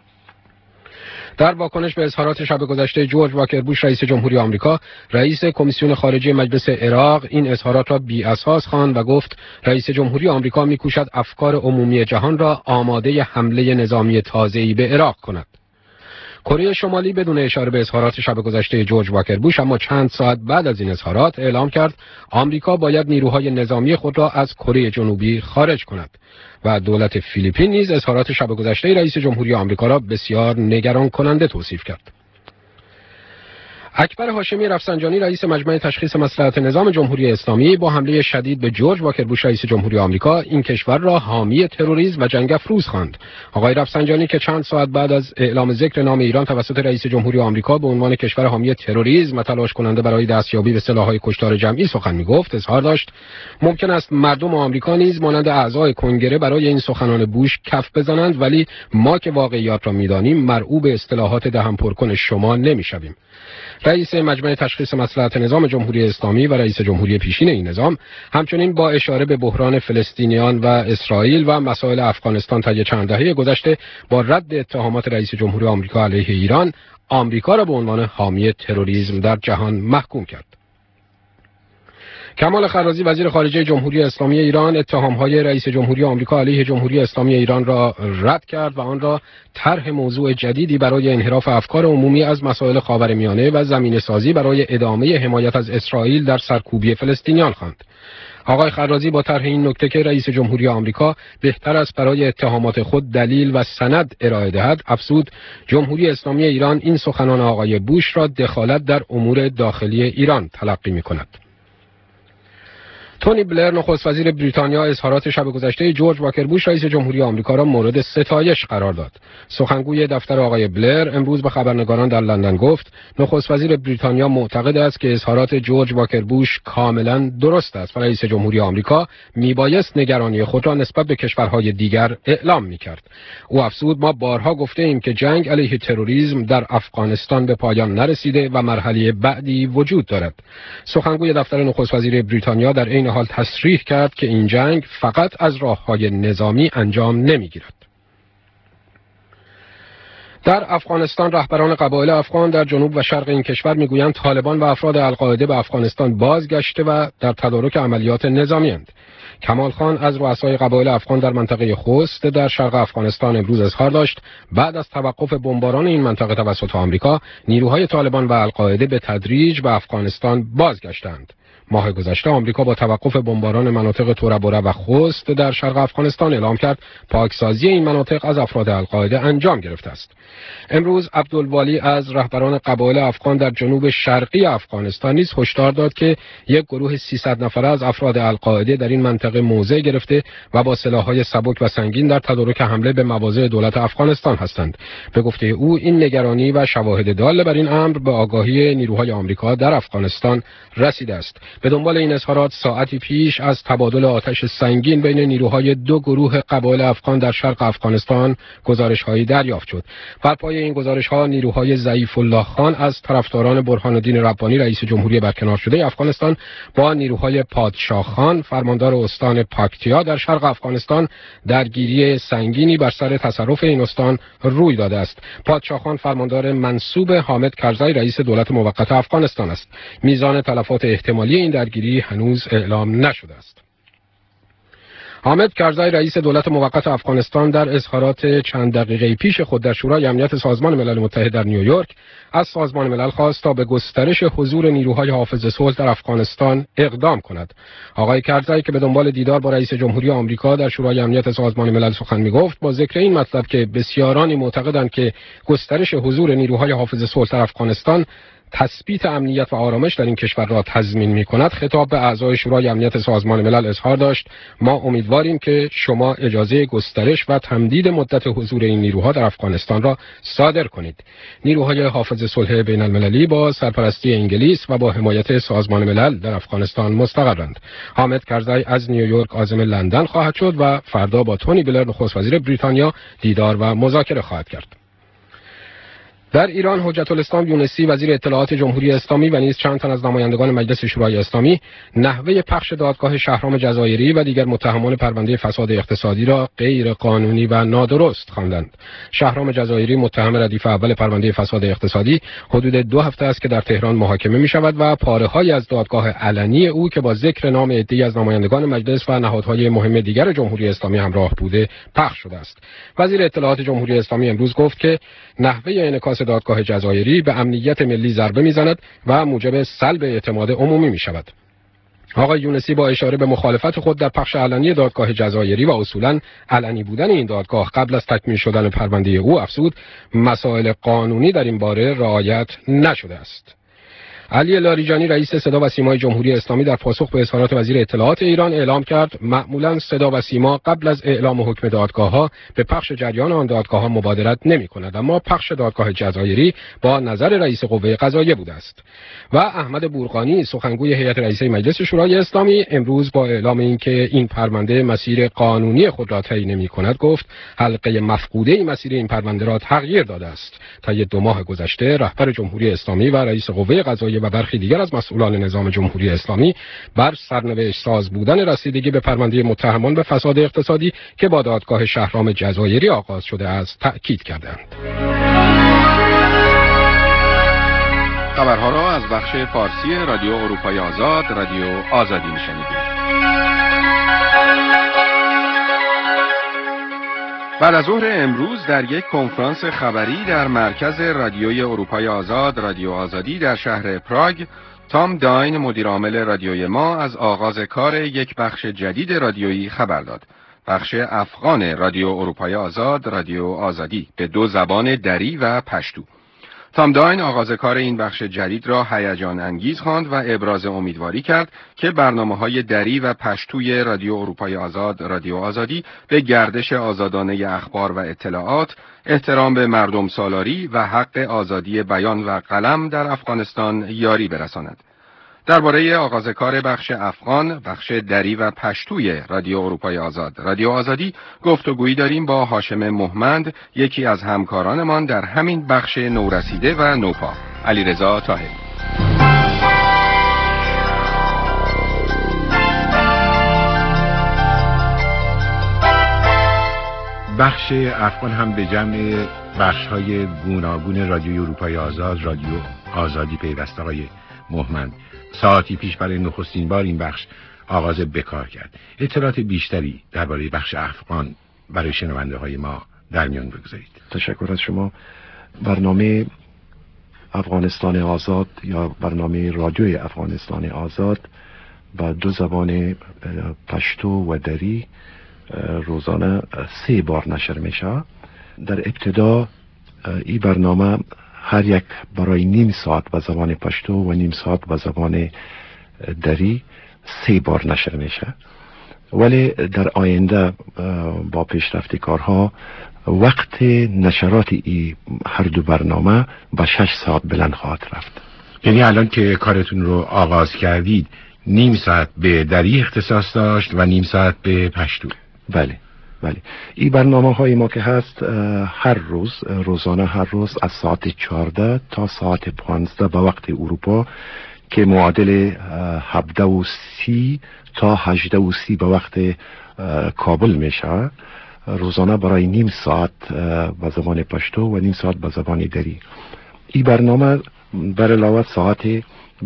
در واکنش به اظهارات شب گذشته جورج واکر بوش رئیس جمهوری آمریکا، رئیس کمیسیون خارجه مجلس عراق این اظهارات را بی اساس خواند و گفت رئیس جمهوری آمریکا می‌کوشد افکار عمومی جهان را آماده حمله نظامی تازه‌ای به عراق کند. کره شمالی بدون اشاره به اظهارات شب گذشته جورج واکر بوش اما چند ساعت بعد از این اظهارات اعلام کرد آمریکا باید نیروهای نظامی خود را از کره جنوبی خارج کند و دولت فیلیپین نیز اظهارات شب گذشته رئیس جمهوری آمریکا را بسیار نگران کننده توصیف کرد. اکبر هاشمی رفسنجانی رئیس مجمع تشخیص مصلحت نظام جمهوری اسلامی با حمله شدید به جورج واکر بوش رئیس جمهوری آمریکا این کشور را حامی تروریسم و جنگ افروز خواند. آقای رفسنجانی که چند ساعت بعد از اعلام ذکر نام ایران توسط رئیس جمهوری آمریکا به عنوان کشور حامی تروریسم و تلاش کننده برای دستیابی به سلاح‌های کشتار جمعی سخن می‌گفت، اظهار داشت ممکن است مردم آمریکا نیز مانند اعضای کنگره برای این سخنان بوش کف بزنند، ولی ما که واقعیات را می‌دانیم مرعوب به اصطلاحات دهن پرکن شما نمی‌شویم. رئیس مجمع تشخیص مصلحت نظام جمهوری اسلامی و رئیس جمهوری پیشین این نظام همچنین با اشاره به بحران فلسطینیان و اسرائیل و مسائل افغانستان طی چند دهه گذشته با رد اتهامات رئیس جمهوری آمریکا علیه ایران، آمریکا را به عنوان حامی تروریسم در جهان محکوم کرد. کمال خرازی وزیر خارجه جمهوری اسلامی ایران اتهام‌های رئیس جمهوری آمریکا علیه جمهوری اسلامی ایران را رد کرد و آن را طرح موضوع جدیدی برای انحراف افکار عمومی از مسائل خاورمیانه و زمینه‌سازی برای ادامه حمایت از اسرائیل در سرکوبی فلسطینیان خواند. آقای خرازی با طرح این نکته که رئیس جمهوری آمریکا بهتر است برای اتهامات خود دلیل و سند ارائه دهد، افزود جمهوری اسلامی ایران این سخنان آقای بوش را دخالت در امور داخلی ایران تلقی می‌کند. تونی بلر نخست وزیر بریتانیا اظهارات شب گذشته جورج واکر بوش رئیس جمهوری آمریکا را مورد ستایش قرار داد. سخنگوی دفتر آقای بلر امروز به خبرنگاران در لندن گفت نخست وزیر بریتانیا معتقد است که اظهارات جورج واکر بوش کاملا درست است و رئیس جمهوری آمریکا میبایست نگرانی خود را نسبت به کشورهای دیگر اعلام میکرد. او افزود ما بارها گفته ایم که جنگ علیه تروریسم در افغانستان به پایان نرسیده و مرحله بعدی وجود دارد. سخنگوی دفتر نخست وزیر بریتانیا در این حال تصریح کرد که این جنگ فقط از راه‌های نظامی انجام نمی‌گیرد. در افغانستان رهبران قبایل افغان در جنوب و شرق این کشور میگویند طالبان و افراد القاعده به افغانستان بازگشته و در تدارک عملیات نظامی اند. کمال خان از رؤسای قبایل افغان در منطقه خوست در شرق افغانستان امروز اظهار داشت بعد از توقف بمباران این منطقه توسط آمریکا، نیروهای طالبان و القاعده به تدریج به افغانستان بازگشتند. ماه گذشته آمریکا با توقف بمباران مناطق تورابوره و خوست در شرق افغانستان اعلام کرد پاکسازی این مناطق از افراد القاعده انجام گرفته است. امروز عبدالوالی از رهبران قبایل افغان در جنوب شرقی افغانستان نیز هشدار داد که یک گروه 300 نفره از افراد القاعده در این منطقه موضع گرفته و با سلاح‌های سبک و سنگین در تدارک حمله به مواضع دولت افغانستان هستند. به گفته او این نگرانی و شواهد دال بر این امر به آگاهی نیروهای آمریکا در افغانستان رسیده است. به دنبال این اظهارات ساعتی پیش از تبادل آتش سنگین بین نیروهای دو گروه قبایل افغان در شرق افغانستان گزارش‌هایی دریافت شد. بر پایه این گزارش‌ها نیروهای ضعیف الله خان از طرفداران برهان الدین ربانی رئیس جمهوری برکنار شده افغانستان با نیروهای پادشاه خان فرماندار استان پاکتیا در شرق افغانستان درگیری سنگینی بر سر تصرف این استان روی داده است. پادشاه خان فرماندار منصوب حامد کرزی رئیس دولت موقت افغانستان است. میزان تلفات احتمالی این درگیری هنوز اعلام نشده است. حامد کرزی رئیس دولت موقت افغانستان در اظهارات چند دقیقه پیش خود در شورای امنیت سازمان ملل متحد در نیویورک از سازمان ملل خواست تا به گسترش حضور نیروهای حافظ صلح در افغانستان اقدام کند. آقای کرزی که به دنبال دیدار با رئیس جمهوری آمریکا در شورای امنیت سازمان ملل سخن می‌گفت، با ذکر این مطلب که بسیارانی معتقدند که گسترش حضور نیروهای حافظ صلح در افغانستان تثبیت امنیت و آرامش در این کشور را تضمین می‌کند، خطاب به اعضای شورای امنیت سازمان ملل اظهار داشت: ما امیدواریم که شما اجازه گسترش و تمدید مدت حضور این نیروها در افغانستان را صادر کنید. نیروهای حافظ صلح بین المللی با سرپرستی انگلیس و با حمایت سازمان ملل در افغانستان مستقرند. حامد کرزی از نیویورک عازم لندن خواهد شد و فردا با تونی بلر نخست وزیر بریتانیا دیدار و مذاکره خواهد کرد. در ایران حجت الاسلام یونسی وزیر اطلاعات جمهوری اسلامی و نیز چند تن از نمایندگان مجلس شورای اسلامی نحوه پخش دادگاه شهرام جزایری و دیگر متهمان پرونده فساد اقتصادی را غیر قانونی و نادرست خواندند. شهرام جزایری متهم ردیف اول پرونده فساد اقتصادی حدود 2 هفته است که در تهران محاکمه می شود و پاره‌هایی از دادگاه علنی او که با ذکر نام عده‌ای از نمایندگان مجلس و نهادهای مهم دیگر جمهوری اسلامی همراه بوده پخش شده است. وزیر اطلاعات جمهوری اسلامی امروز گفت که نحوه انعکاس دادگاه جزایری به امنیت ملی ضربه میزند و موجب سلب اعتماد عمومی می شود. آقای یونسی با اشاره به مخالفت خود در پخش علنی دادگاه جزایری و اصولاً علنی بودن این دادگاه قبل از تکمیل شدن پرونده او افزود مسائل قانونی در این باره رعایت نشده است. علی لاریجانی رئیس صدا و سیمای جمهوری اسلامی در پاسخ به اظهارات وزیر اطلاعات ایران اعلام کرد معمولا صدا و سیما قبل از اعلام حکم دادگاه‌ها به پخش جریان آن دادگاه‌ها مبادرت نمی‌کند، اما پخش دادگاه جزایری با نظر رئیس قوه قضاییه بوده است. و احمد بورقانی سخنگوی هیئت رئیسه مجلس شورای اسلامی امروز با اعلام اینکه این پرونده مسیر قانونی خود را طی نمی‌کند گفت حلقه مفقوده مسیر این پرونده را تغییر داده است. تا 2 ماه گذشته رهبر جمهوری اسلامی و رئیس قوه قضاییه و برخی دیگر از مسئولان نظام جمهوری اسلامی بر سرنوشت ساز بودن رسیدگی به پرونده متهمان به فساد اقتصادی که با دادگاه شهرام جزایری آغاز شده است تأکید کردند. خبرها را از بخش فارسی رادیو اروپای آزاد، رادیو آزادی میشنیدید. بعد از ظهر امروز در یک کنفرانس خبری در مرکز رادیوی اروپای آزاد، رادیو آزادی در شهر پراگ، تام داین مدیر عامل رادیوی ما از آغاز کار یک بخش جدید رادیویی خبر داد. بخش افغان رادیو اروپای آزاد، رادیو آزادی به 2 زبان دری و پشتو. تام داین آغاز کار این بخش جدید را هیجان انگیز خواند و ابراز امیدواری کرد که برنامه‌های دری و پشتوی رادیو اروپای آزاد، رادیو آزادی به گردش آزادانه اخبار و اطلاعات، احترام به مردم سالاری و حق آزادی بیان و قلم در افغانستان یاری برساند. درباره آغاز کار بخش افغان، بخش دری و پشتوی رادیو اروپای آزاد، رادیو آزادی گفتگویی داریم با هاشم مهمند، یکی از همکارانمان در همین بخش نورسیده و نوپا. علیرضا طاهری. بخش افغان هم به جمع بخش‌های گوناگون رادیو اروپای آزاد، رادیو آزادی پیوسته. آقای مهمند، ساعتی پیش برای نخستین بار این بخش آغاز بکار کرد. اطلاعات بیشتری درباره بخش افغان برای شنونده های ما در میان بگذارید. تشکر از شما. برنامه افغانستان آزاد یا برنامه رادیوی افغانستان آزاد با 2 زبان پشتو و دری روزانه 3 بار نشر میشه. در ابتدا این برنامه هر یک برای نیم ساعت به زبان پشتو و نیم ساعت به زبان دری 3 بار نشر میشه، ولی در آینده با پیشرفت کارها وقت نشرات ای هر 2 برنامه به 6 ساعت بلند خواهد رفت. یعنی الان که کارتون رو آغاز کردید نیم ساعت به دری اختصاص داشت و نیم ساعت به پشتو. بله. این برنامه های ما که هست هر روز روزانه هر روز از ساعت 14 تا ساعت 15 به وقت اروپا که معادل 17:30 تا 18:30 به وقت کابل میشه، روزانه برای نیم ساعت به زبان پشتو و نیم ساعت به زبان دری. این برنامه بر علاوه ساعت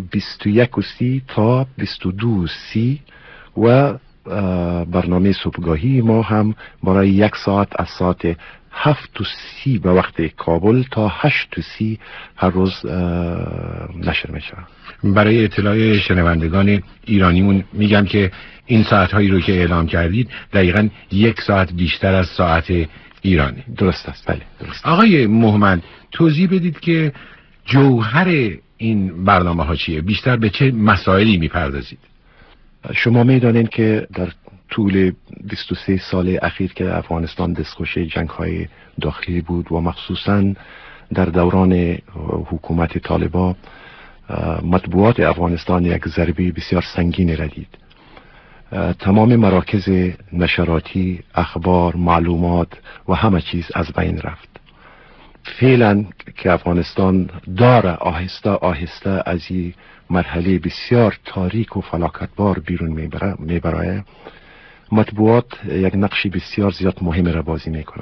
21:30 تا 22:30 و برنامه صبحگاهی ما هم برای 1 ساعت از ساعت 7:30 به وقت کابل تا 8:30 هر روز نشر میشه. برای اطلاع شنوندگان ایرانیمون میگم که این ساعتهایی رو که اعلام کردید دقیقاً 1 ساعت بیشتر از ساعت ایرانی. درست است. بله درست. آقای موهمند توضیح بدید که جوهر این برنامه ها چیه؟ بیشتر به چه مسائلی میپردازید؟ شما میدانید که در طول 23 سال اخیر که افغانستان دستخوش جنگ‌های داخلی بود و مخصوصاً در دوران حکومت طالبان مطبوعات افغانستان یک ضربه بسیار سنگین را دید. تمام مراکز نشراتی، اخبار، معلومات و همه چیز از بین رفت. فعلا که افغانستان داره آهسته آهسته از این مرحله بسیار تاریک و فلاکتبار بیرون میبره، مطبوعات یک نقش بسیار زیاد مهم را بازی میکنه.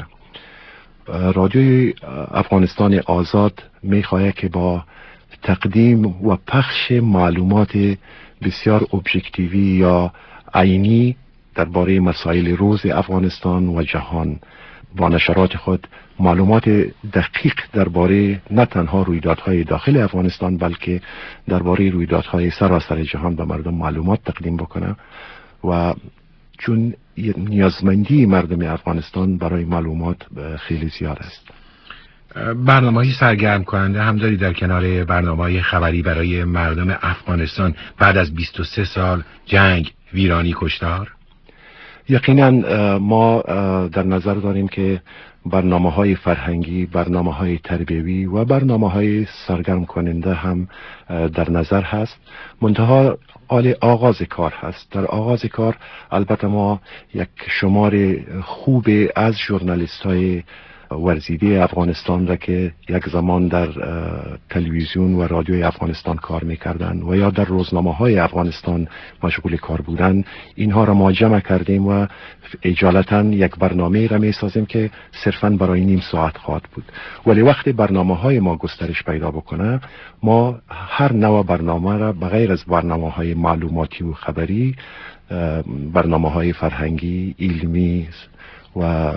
رادیوی افغانستان آزاد میخواهد که با تقدیم و پخش معلومات بسیار ابژکتیوی یا عینی درباره مسائل روز افغانستان و جهان با نشرات خود معلومات دقیق درباره نه تنها رویدادهای داخل افغانستان بلکه درباره رویدادهای سراسر جهان به مردم معلومات تقدیم بکنه و چون نیازمندی مردم افغانستان برای معلومات خیلی زیاد است. برنامه‌های سرگرم کننده هم داری در کنار برنامه‌های خبری برای مردم افغانستان بعد از 23 سال جنگ، ویرانی، کشتار؟ یقینا ما در نظر داریم که برنامه‌های فرهنگی، برنامه‌های تربیوی و برنامه‌های سرگرم کننده هم در نظر هست. منتها آغاز کار هست. در آغاز کار البته ما یک شمار خوب از ژورنالیست‌های ورزیده افغانستان را که یک زمان در تلویزیون و رادیوی افغانستان کار میکردن و یا در روزنامه‌های افغانستان مشغول کار بودن، اینها را ما جمع کردیم و اجالتا یک برنامه را میسازیم که صرفاً برای نیم ساعت خواهد بود. ولی وقتی برنامه‌های ما گسترش پیدا بکنه، ما هر نوع برنامه را بغیر از برنامه‌های معلوماتی و خبری، برنامه‌های فرهنگی، علمی و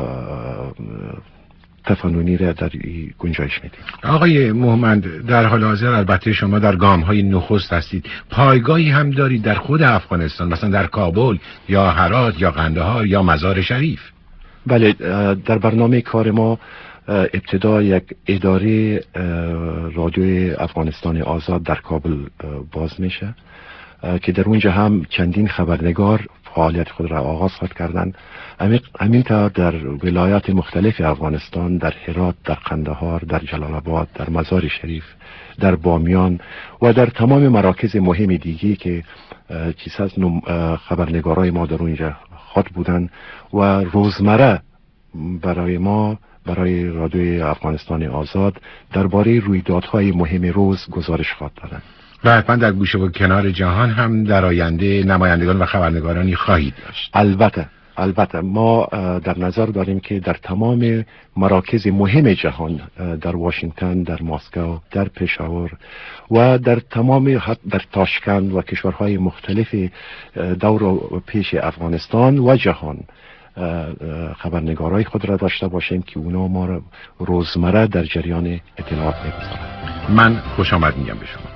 تفننی را در گنجایش میدیم. آقای موهمند، در حال حاضر البته شما در گام‌های نخست هستید، پایگاهی هم دارید در خود افغانستان، مثلا در کابل یا هرات یا قندهار یا مزار شریف؟ بله، در برنامه کار ما ابتدا یک اداره رادیوی افغانستان آزاد در کابل باز میشه که در اونجا هم چندین خبرنگار فعالیت خود را آغاز خواهد کردند. همینطور در ولایات مختلف افغانستان، در هرات، در قندهار، در جلال آباد، در مزار شریف، در بامیان و در تمام مراکز مهم دیگی که چیز از خبرنگارای ما در اونجا خود بودن و روزمره برای ما، برای رادیوی افغانستان آزاد درباره رویدادهای مهم روز گزارش خواهد دادند. و حتما در گوشه و کنار جهان هم در آینده نمایندگان و خبرنگارانی خواهید داشت. البته ما در نظر داریم که در تمام مراکز مهم جهان، در واشنگتن، در مسکو، در پشاور و در تمام در تاشکند و کشورهای مختلف دور و پیش افغانستان و جهان خبرنگارای خود را داشته باشیم که اونا ما را روزمره در جریان اطلاعات می‌گذارند. من خوش آمد میگم به شما.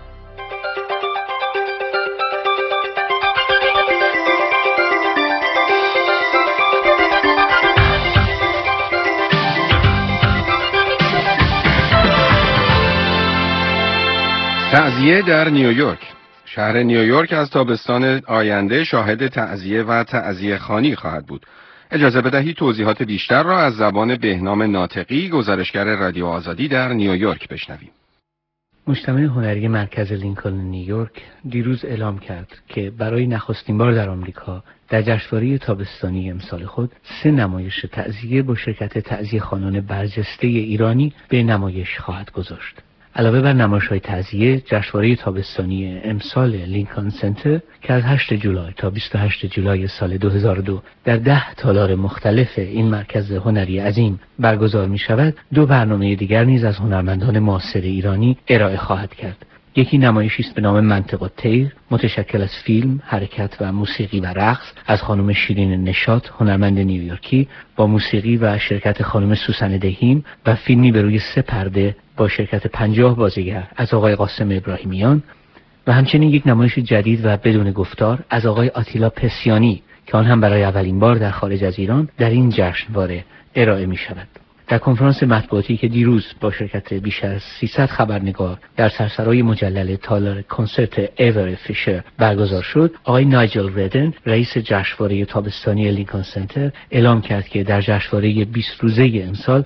تعزیه در نیویورک. شهر نیویورک از تابستان آینده شاهد تعزیه و تعزیه خوانی خواهد بود. اجازه بدهید توضیحات بیشتر را از زبان بهنام ناطقی، گزارشگر رادیو آزادی در نیویورک بشنویم. مجتمع هنری مرکز لینکلن نیویورک دیروز اعلام کرد که برای نخستین بار در آمریکا در جشنواره تابستانی امسال خود 3 نمایش تعزیه با شرکت تعزیه‌خوانان برجسته ایرانی به نمایش خواهد گذاشت. علاوه بر نمایش‌های تعزیه، جشنواره تابستانی امسال لینکلن سنتر که از 8 جولای تا 28 جولای سال 2002 در 10 تالار مختلف این مرکز هنری عظیم برگزار می‌شود، 2 برنامه دیگر نیز از هنرمندان معاصر ایرانی ارائه خواهد کرد. یکی نمایشی است به نام منطق الطیر، متشکل از فیلم، حرکت و موسیقی و رقص از خانم شیرین نشاط، هنرمند نیویورکی، با موسیقی و شرکت خانم سوسن دهیم و فیلمی به روی 3 پرده با شرکت 50 بازیگر از آقای قاسم ابراهیمیان و همچنین یک نمایش جدید و بدون گفتار از آقای آتیلا پسیانی که آن هم برای اولین بار در خارج از ایران در این جشنواره ارائه می شود. در کنفرانس مطبوعاتی که دیروز با شرکت بیش از 300 خبرنگار در سرسرای مجلل تالار کنسرت ایور فیشر برگزار شد، آقای نایجل ردن رئیس جشنواره تابستانی لینکلن سنتر اعلام کرد که در جشنواره 20 روزه امسال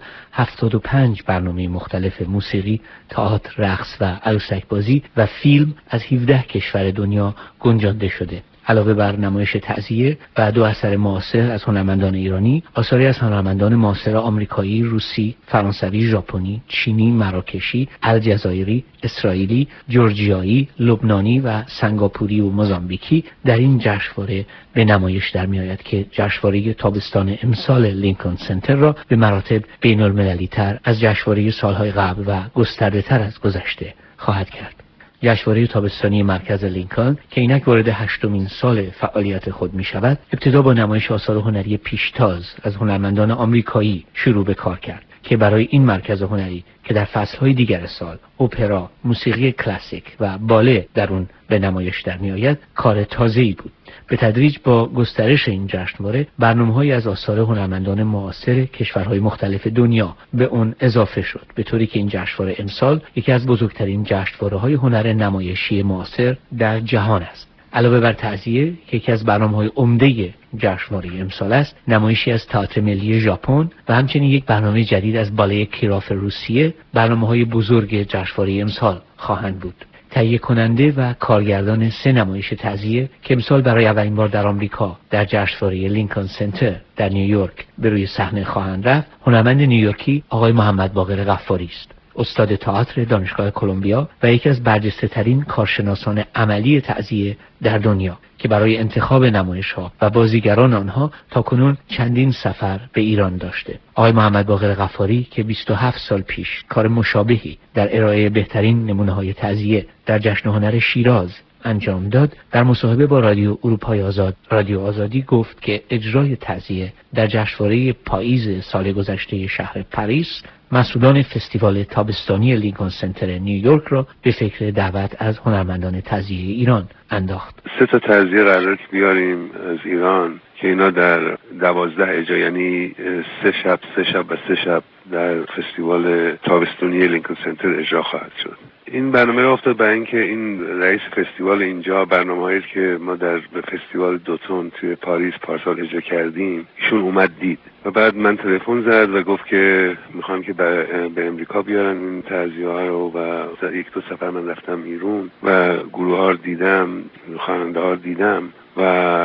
75 برنامه مختلف موسیقی، تئاتر، رقص و عروسک بازی و فیلم از 17 کشور دنیا گنجانده شده. علاوه بر نمایش تعزیه و 2 اثر معاصر از هنرمندان ایرانی، آثاری از هنرمندان معاصر آمریکایی، روسی، فرانسوی، ژاپنی، چینی، مراکشی، الجزایری، اسرائیلی، جورجیایی، لبنانی و سنگاپوری و موزامبیکی در این جشنواره به نمایش در میآید که جشنواره تابستان امسال لینکلن سنتر را به مراتب بین‌المللی تر از جشنواره سالهای قبل و گسترده تر از گذشته خواهد کرد. جشنواره تابستانی مرکز لینکلن که اینک وارد 8مین سال فعالیت خود می شود، ابتدا با نمایش آثار هنری پیشتاز از هنرمندان آمریکایی شروع به کار کرد که برای این مرکز هنری که در فصلهای دیگر سال اپرا، موسیقی کلاسیک و باله در اون به نمایش در می آید، کار تازه‌ای بود. به تدریج با گسترش این جشنواره برنامه‌هایی از آثار هنرمندان معاصر کشورهای مختلف دنیا به اون اضافه شد، به طوری که این جشنواره امسال یکی از بزرگترین جشنواره‌های هنر نمایشی معاصر در جهان است. علاوه بر تعزیه که یکی از برنامه‌های عمده جشنواره امسال است، نمایشی از تئاتر ملی ژاپن و همچنین یک برنامه جدید از بالت کیراف روسیه برنامه‌های بزرگ جشنواره امسال خواهند بود. تهیه کننده و کارگردان 3 نمایش تعزیه که امسال برای اولین بار در آمریکا در جشنواره لینکلن سنتر در نیویورک به روی صحنه خواهند رفت، هنرمند نیویورکی آقای محمد باقر غفاری است، استاد تئاتر دانشگاه کلمبیا و یکی از برجسته‌ترین کارشناسان عملی تعزیه در دنیا که برای انتخاب نمایش‌ها و بازیگران آنها تاکنون چندین سفر به ایران داشته. آقای محمد باقر غفاری که 27 سال پیش کار مشابهی در ارائه بهترین نمونه‌های تعزیه در جشن هنر شیراز انجام داد، در مصاحبه با رادیو اروپای آزاد، رادیو آزادی گفت که اجرای تعزیه در جشنواره پاییز سال گذشته شهر پاریس مسئولان فستیوال تابستانی لینکلن سنتر نیویورک را به فکر دعوت از هنرمندان تعزیه ایران انداخت. 3 تا تعزیه قرار که بیاریم از ایران که اینا در 12 اجرا، یعنی 3 شب و 3 شب در فستیوال تابستانی لینکلن سنتر اجرا خواهد شد. این برنامه را افتاد برای اینکه این رئیس فستیوال اینجا برنامه‌هایی که ما در فستیوال دوتون توی پاریس پارسال اجرا کردیم ایشون اومد دید و بعد من تلفن زد و گفت که میخوام که به امریکا بیارن این تعزیه‌ها رو و 1-2 سفر من رفتم ایران و گروه‌ها رو دیدم، خواننده‌ها رو دیدم و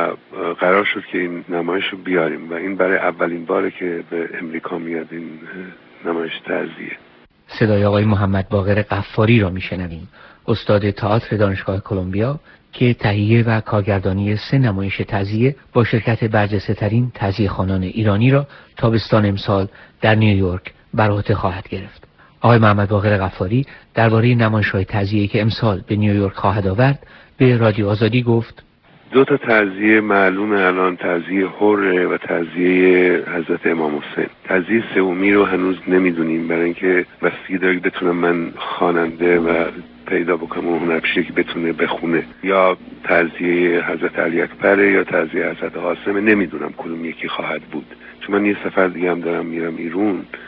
قرار شد که این نمایش رو بیاریم و این برای اولین باره که به امریکا میاد این نمایش تعزیه. صدای آقای محمد باقر غفاری را میشنویم، استاد تئاتر دانشگاه کلمبیا که تهیه و کارگردانی 3 نمایش تعزیه با شرکت برجسته‌ترین تعزیه‌خوانان ایرانی را تابستان امسال در نیویورک بر عهده خواهد گرفت. آقای محمد باقر غفاری درباره نمایش‌های تعزیه‌ای که امسال به نیویورک خواهد آورد به رادیو آزادی گفت: 2 تا تعزیه معلومه الان، تعزیه حره و تعزیه حضرت امام حسین. تعزیه سومی رو هنوز نمیدونیم برای اینکه بستگی داره بتونم من خواننده و پیدا بکنم اون هنرپیشه که بتونه بخونه، یا تعزیه حضرت علی اکبر یا تعزیه حضرت قاسم، نمیدونم کدوم یکی خواهد بود، چون من یه سفر دیگه هم دارم میرم ایران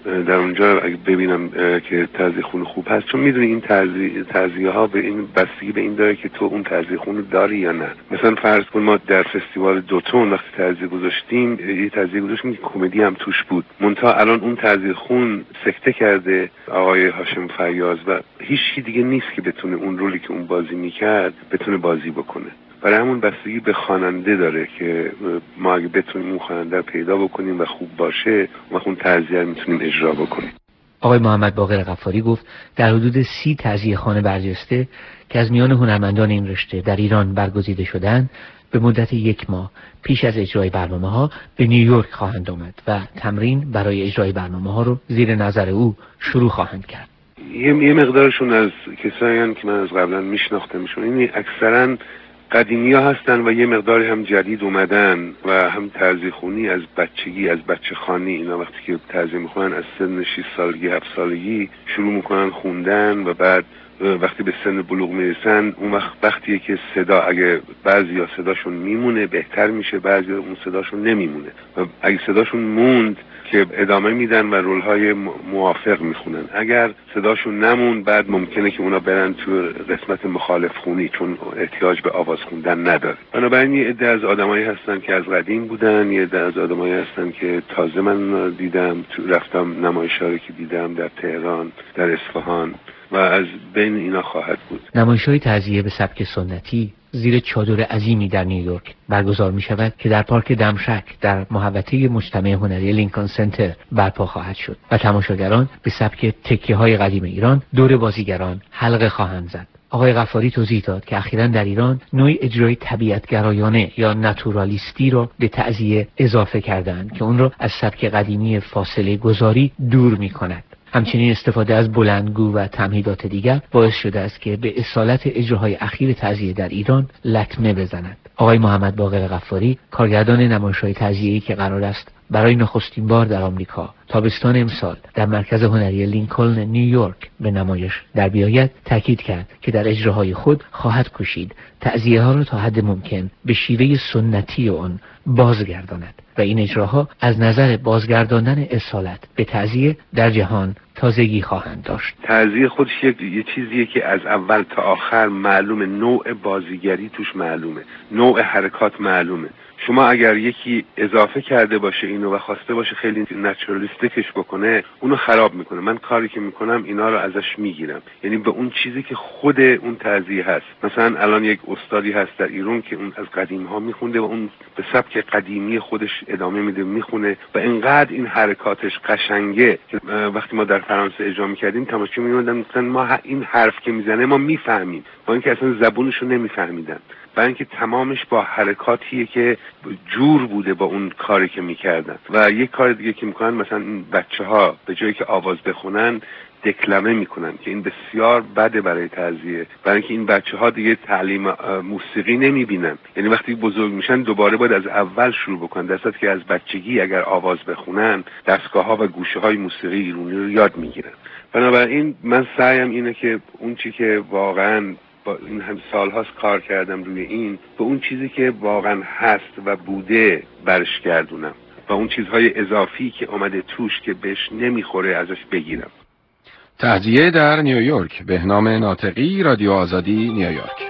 در اونجا اگه ببینم که تزریق خون خوب هست، چون میدونی این تزریق ها به این بستگی به این داره که تو اون تزریق خون داری یا نه. مثلا فرض کن ما در فستیوال دوتون وقتی تزریق گذاشتیم، یه تزریق گذاشتیم که کمدی هم توش بود، منتها الان اون تزریق خون سکته کرده آقای هاشم فیاض و هیچ دیگه نیست که بتونه اون رولی که اون بازی میکرد بتونه بازی بکنه. برای همون بستگی به خواننده داره که ما اگه بتونیم اون خواننده رو پیدا بکنیم و خوب باشه و اون تعزیه رو میتونیم اجرا بکنیم. آقای محمد باقر غفاری گفت در حدود 30 تعزیه‌خوانه برجسته که از میان هنرمندان این رشته در ایران برگزیده شدند به مدت 1 ماه پیش از اجرای برنامه‌ها به نیویورک خواهند آمد و تمرین برای اجرای برنامه‌ها رو زیر نظر او شروع خواهند کرد. یه مقدارشون از کسایی هستند که من از قبلا میشناختمشون، این اکثرا قدیمی ها هستن و یه مقداری هم جدید اومدن و هم تعزیه خونی از بچگی، از بچه خانی، اینا وقتی که تعزیه میخونن از سن 6 سالگی 7 سالگی شروع میکنن خوندن و بعد وقتی به سن بلوغ میرسن اون وقتیه که صدا، اگه بعضی ها صداشون میمونه بهتر میشه، بعضی ها اون صداشون نمیمونه و اگه صداشون موند که ادامه میدن و رولهای موافق میخونن. اگر صداشون نمون بعد ممکنه که اونا برن تو قسمت مخالف خونی چون احتیاج به آواز خوندن نداره. بنابراین یه عده از آدمایی هستن که از قدیم بودن، یه عده از آدمایی هستن که تازه من دیدم، رفتم نمایشگاهی که دیدم در تهران، در اصفهان و از بین اینا خواهد بود. نمایش‌های تعزیه به سبک سنتی زیر چادر عظیمی در نیویورک برگزار می شود که در پارک دمشق در محوطه مجتمع هنری لینکن سنتر برپا خواهد شد و تماشاگران به سبک تکیه‌های قدیم ایران دور بازیگران حلقه خواهند زد. آقای غفاری توضیح داد که اخیراً در ایران نوعی اجرای طبیعت‌گرایانه یا ناتورالیستی را به تعزیه اضافه کردند که اون را از سبک قدیمی فاصله گذاری دور می کند. همچنین استفاده از بلندگو و تمهیدات دیگر باعث شده است که به اصالت اجراهای اخیر تعزیه در ایران لطمه بزند. آقای محمد باقر غفاری کارگردان نمایش‌های تعزیه‌ای که قرار است برای نخستین بار در آمریکا تابستان امسال در مرکز هنری لینکلن نیویورک به نمایش در بیاید تاکید کرد که در اجراهای خود خواهد کوشید تعزیه‌ها را تا حد ممکن به شیوه سنتی آن بازگرداند و این اجراها از نظر بازگرداندن اصالت به تعزیه در جهان تازگی خواهند داشت. تعزیه خودش یه چیزیه که از اول تا آخر معلومه، نوع بازیگری توش معلومه، نوع حرکات معلومه. شما اگر یکی اضافه کرده باشه اینو و خواسته باشه خیلی نچرالیستیکش بکنه، اونو خراب میکنه. من کاری که میکنم اینا رو ازش میگیرم، یعنی به اون چیزی که خود اون تعزیه هست. مثلا الان یک استادی هست در ایران که اون از قدیم ها میخونده و اون به سبک قدیمی خودش ادامه میده میخونه و اینقدر این حرکاتش قشنگه که وقتی ما در فرانسه اجرا میکردیم تماشاگرها میومدن میگفتن ما این حرف که میزنه ما میفهمیم، با اینکه اصلا زبونش رو نمیفهمیدن، برای اینکه تمامش با حرکاتیه که جور بوده با اون کاری که میکردن. و یک کار دیگه که میکنن، مثلا این بچه‌ها به جایی که آواز بخونن دکلمه میکنن که این بسیار بده برای تعزیه، برای اینکه این بچه‌ها دیگه تعلیم موسیقی نمیبینن، یعنی وقتی بزرگ میشن دوباره باید از اول شروع بکنن، در صورتی که از بچگی اگر آواز بخونن دستگاه‌ها و گوشه‌های موسیقی ایرانی رو یاد میگیرن. بنابراین من سعیم اینه که اون چی که واقعاً با این هم سال‌هاست کار کردم روی این، به اون چیزی که واقعا هست و بوده برش گردونم و اون چیزهای اضافی که اومده توش که بهش نمیخوره ازش بگیرم. تعزیه در نیویورک. بهنام ناطقی، رادیو آزادی، نیویورک.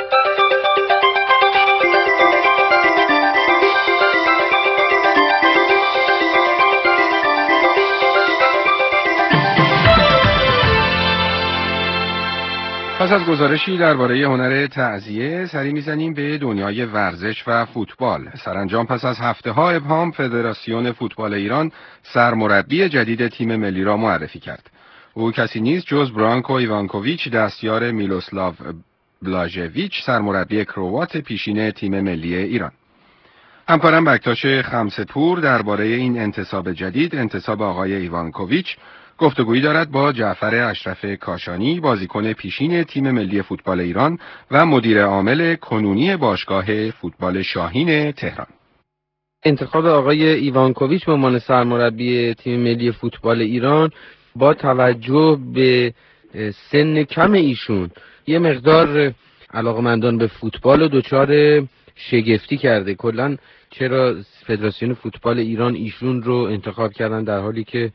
پس از گزارشی درباره هنر تعزیه سری میزنیم به دنیای ورزش و فوتبال. سرانجام پس از هفته‌ها ابهام فدراسیون فوتبال ایران سرمربی جدید تیم ملی را معرفی کرد. او کسی نیست جز برانکو ایوانکوویچ، دستیار میلوسلاو بلاژویچ، سرمربی کروات پیشین تیم ملی ایران. همکارم بکتاش خمسه‌پور درباره این انتصاب جدید، انتصاب آقای ایوانکوویچ، گفتگویی دارد با جعفر اشرف کاشانی، بازیکن پیشین تیم ملی فوتبال ایران و مدیر عامل کنونی باشگاه فوتبال شاهین تهران. انتخاب آقای ایوانکوویچ به عنوان سرمربی تیم ملی فوتبال ایران با توجه به سن کم ایشون یه مقدار علاقمندان به فوتبال و دچار شگفتی کرده. کلاً چرا فدراسیون فوتبال ایران ایشون رو انتخاب کردن در حالی که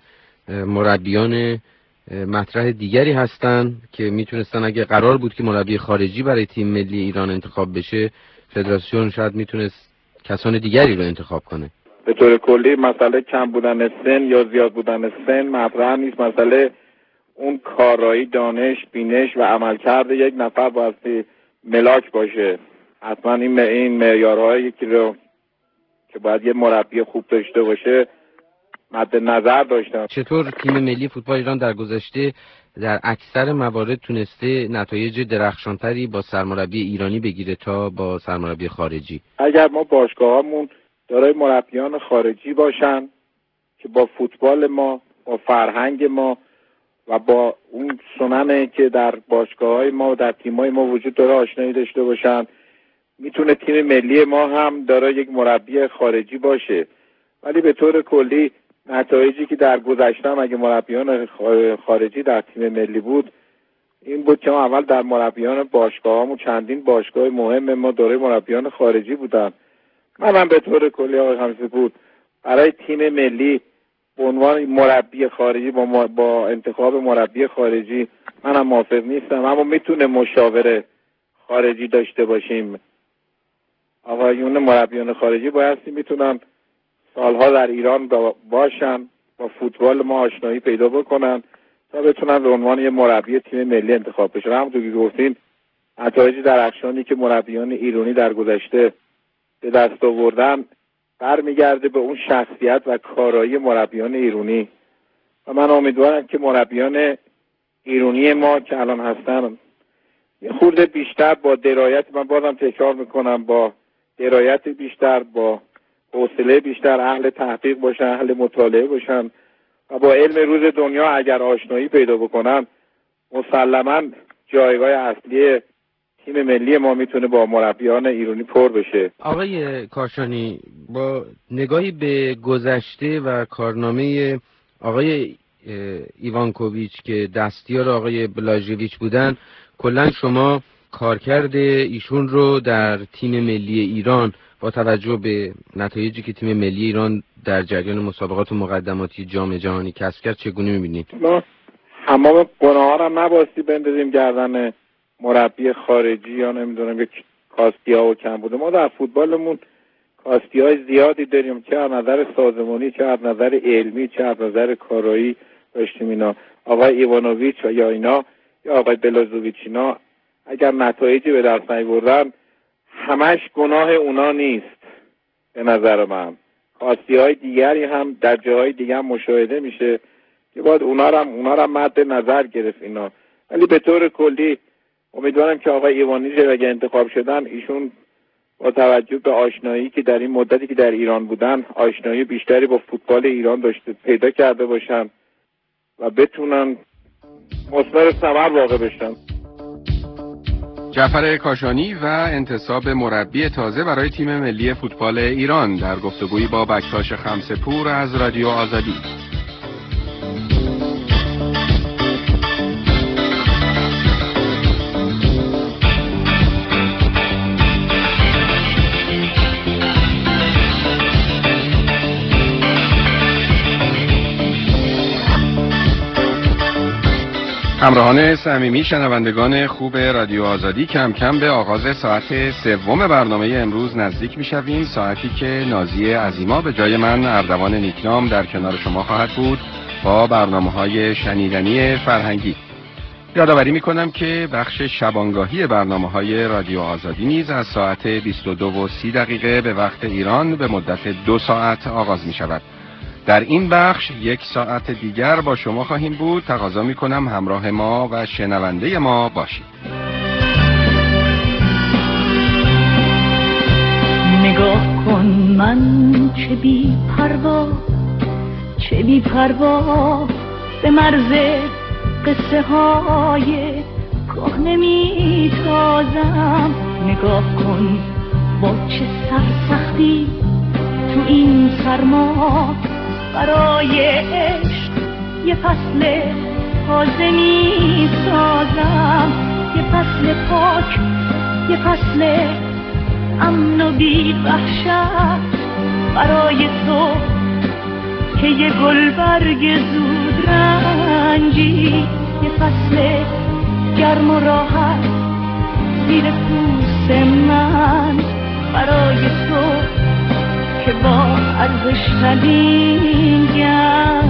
مربیان مطرح دیگری هستن که میتونستن، اگه قرار بود که مربی خارجی برای تیم ملی ایران انتخاب بشه، فدراسیون شاید میتونست کسان دیگری رو انتخاب کنه. به طور کلی مسئله کم بودن سن یا زیاد بودن سن مطرح نیست. مسئله اون کارایی، دانش، بینش و عملکرد یک نفر باید ملاک باشه. حتما این معیارهای یکی رو که باید یه مربی خوب داشته باشه مد نظر داشتم. چطور تیم ملی فوتبال ایران در گذشته در اکثر موارد تونسته نتایج درخشانتری با سرمربی ایرانی بگیره تا با سرمربی خارجی؟ اگر ما باشگاهامون دارای مربیان خارجی باشن که با فوتبال ما، با فرهنگ ما و با اون سننه که در باشگاه‌های ما و در تیم‌های ما وجود داره آشنایی داشته باشن، میتونه تیم ملی ما هم دارای یک مربی خارجی باشه. ولی به طور کلی نتایجی که در گذشته اگه مربیان خارجی در تیم ملی بود این بود که ما اول در مربیان باشگاهامون چندین باشگاه مهم ما دارای مربیان خارجی بودن. منم به طور کلی آقای خمیسی بود برای تیم ملی به عنوان مربی خارجی با انتخاب مربی خارجی منم موافق نیستم، اما میتونه مشاور خارجی داشته باشیم. آقایون مربیان خارجی بایستی میتونن سالها در ایران باشن، با فوتبال ما آشنایی پیدا بکنن تا بتونن به عنوان یه مربی تیم ملی انتخاب بشن. همونطور که گفتین نتایج درخشانی که مربیان ایرانی در گذشته به دست آوردن برمیگرده به اون شخصیت و کارایی مربیان ایرانی و من امیدوارم که مربیان ایرانی ما که الان هستن یه خورده بیشتر با درایت، من بازم تکرار میکنم، با درایت بیشتر، با حوصله بیشتر اهل تحقیق باشن، اهل مطالعه باشن و با علم روز دنیا اگر آشنایی پیدا بکنن مسلماً جایگاه اصلی تیم ملی ما میتونه با مربیان ایرانی پر بشه. آقای کاشانی، با نگاهی به گذشته و کارنامه آقای ایوانکوویچ که دستیار آقای بلاژویچ بودن، کلاً شما کارکرد ایشون رو در تیم ملی ایران با توجه به نتایجی که تیم ملی ایران در جریان مسابقات مقدماتی جام جهانی کسب کرد چگونه می‌بینید؟ ما تمام گناه‌ها رو نباستی بندازیم گردن مربی خارجی یا نمیدونم یک کاستی‌ها و کم بوده. ما در فوتبالمون کاستی‌های زیادی داریم، چه از نظر سازمانی، چه از نظر علمی، چه از نظر کارایی داشتیم. اینا آقای ایوانوویچ یا اینا یا آقای بلاژویچ اینا اگر نتایجی به دست نیاوردن همش گناه اونا نیست. به نظر من کاستی‌های دیگری هم در جاهای دیگه هم مشاهده میشه که باید اونا رو مد نظر گرفت اینا. ولی به طور کلی امیدوارم که آقای ایوانوویچ اگه انتخاب شدن ایشون با توجه به آشنایی که در این مدتی که در ایران بودن آشنایی بیشتری با فوتبال ایران داشته پیدا کرده باشن و بتونن مثمر ثمر واقع بشن. جعفر کاشانی و انتصاب مربی تازه برای تیم ملی فوتبال ایران در گفتگویی با بکتاش خمسه‌پور از رادیو آزادی. همراهان صمیمی، شنوندگان خوب رادیو آزادی، کم کم به آغاز ساعت سوم برنامه امروز نزدیک می‌شویم. ساعتی که نازی عظیما به جای من اردوان نیکنام در کنار شما خواهد بود با برنامه‌های شنیدنی فرهنگی. یادآوری می‌کنم که بخش شبانگاهی برنامه‌های رادیو آزادی نیز از ساعت 22:30 به وقت ایران به مدت 2 ساعت آغاز می‌شود. در این بخش 1 ساعت دیگر با شما خواهیم بود. تقاضا میکنم همراه ما و شنونده ما باشید. نگاه کن من چه بی پروا به مرز قصه های کهنه می تازم. نگاه کن با چه سرسختی تو این سرما برای عشق یه فصل تازه می سازم. یه فصل پاک، یه فصل امن و بی وحشت برای تو که یه گلبرگ زود رنجی، یه فصل گرم و راحت زیر پوست من برای تو که با ارزش‌ترین گنج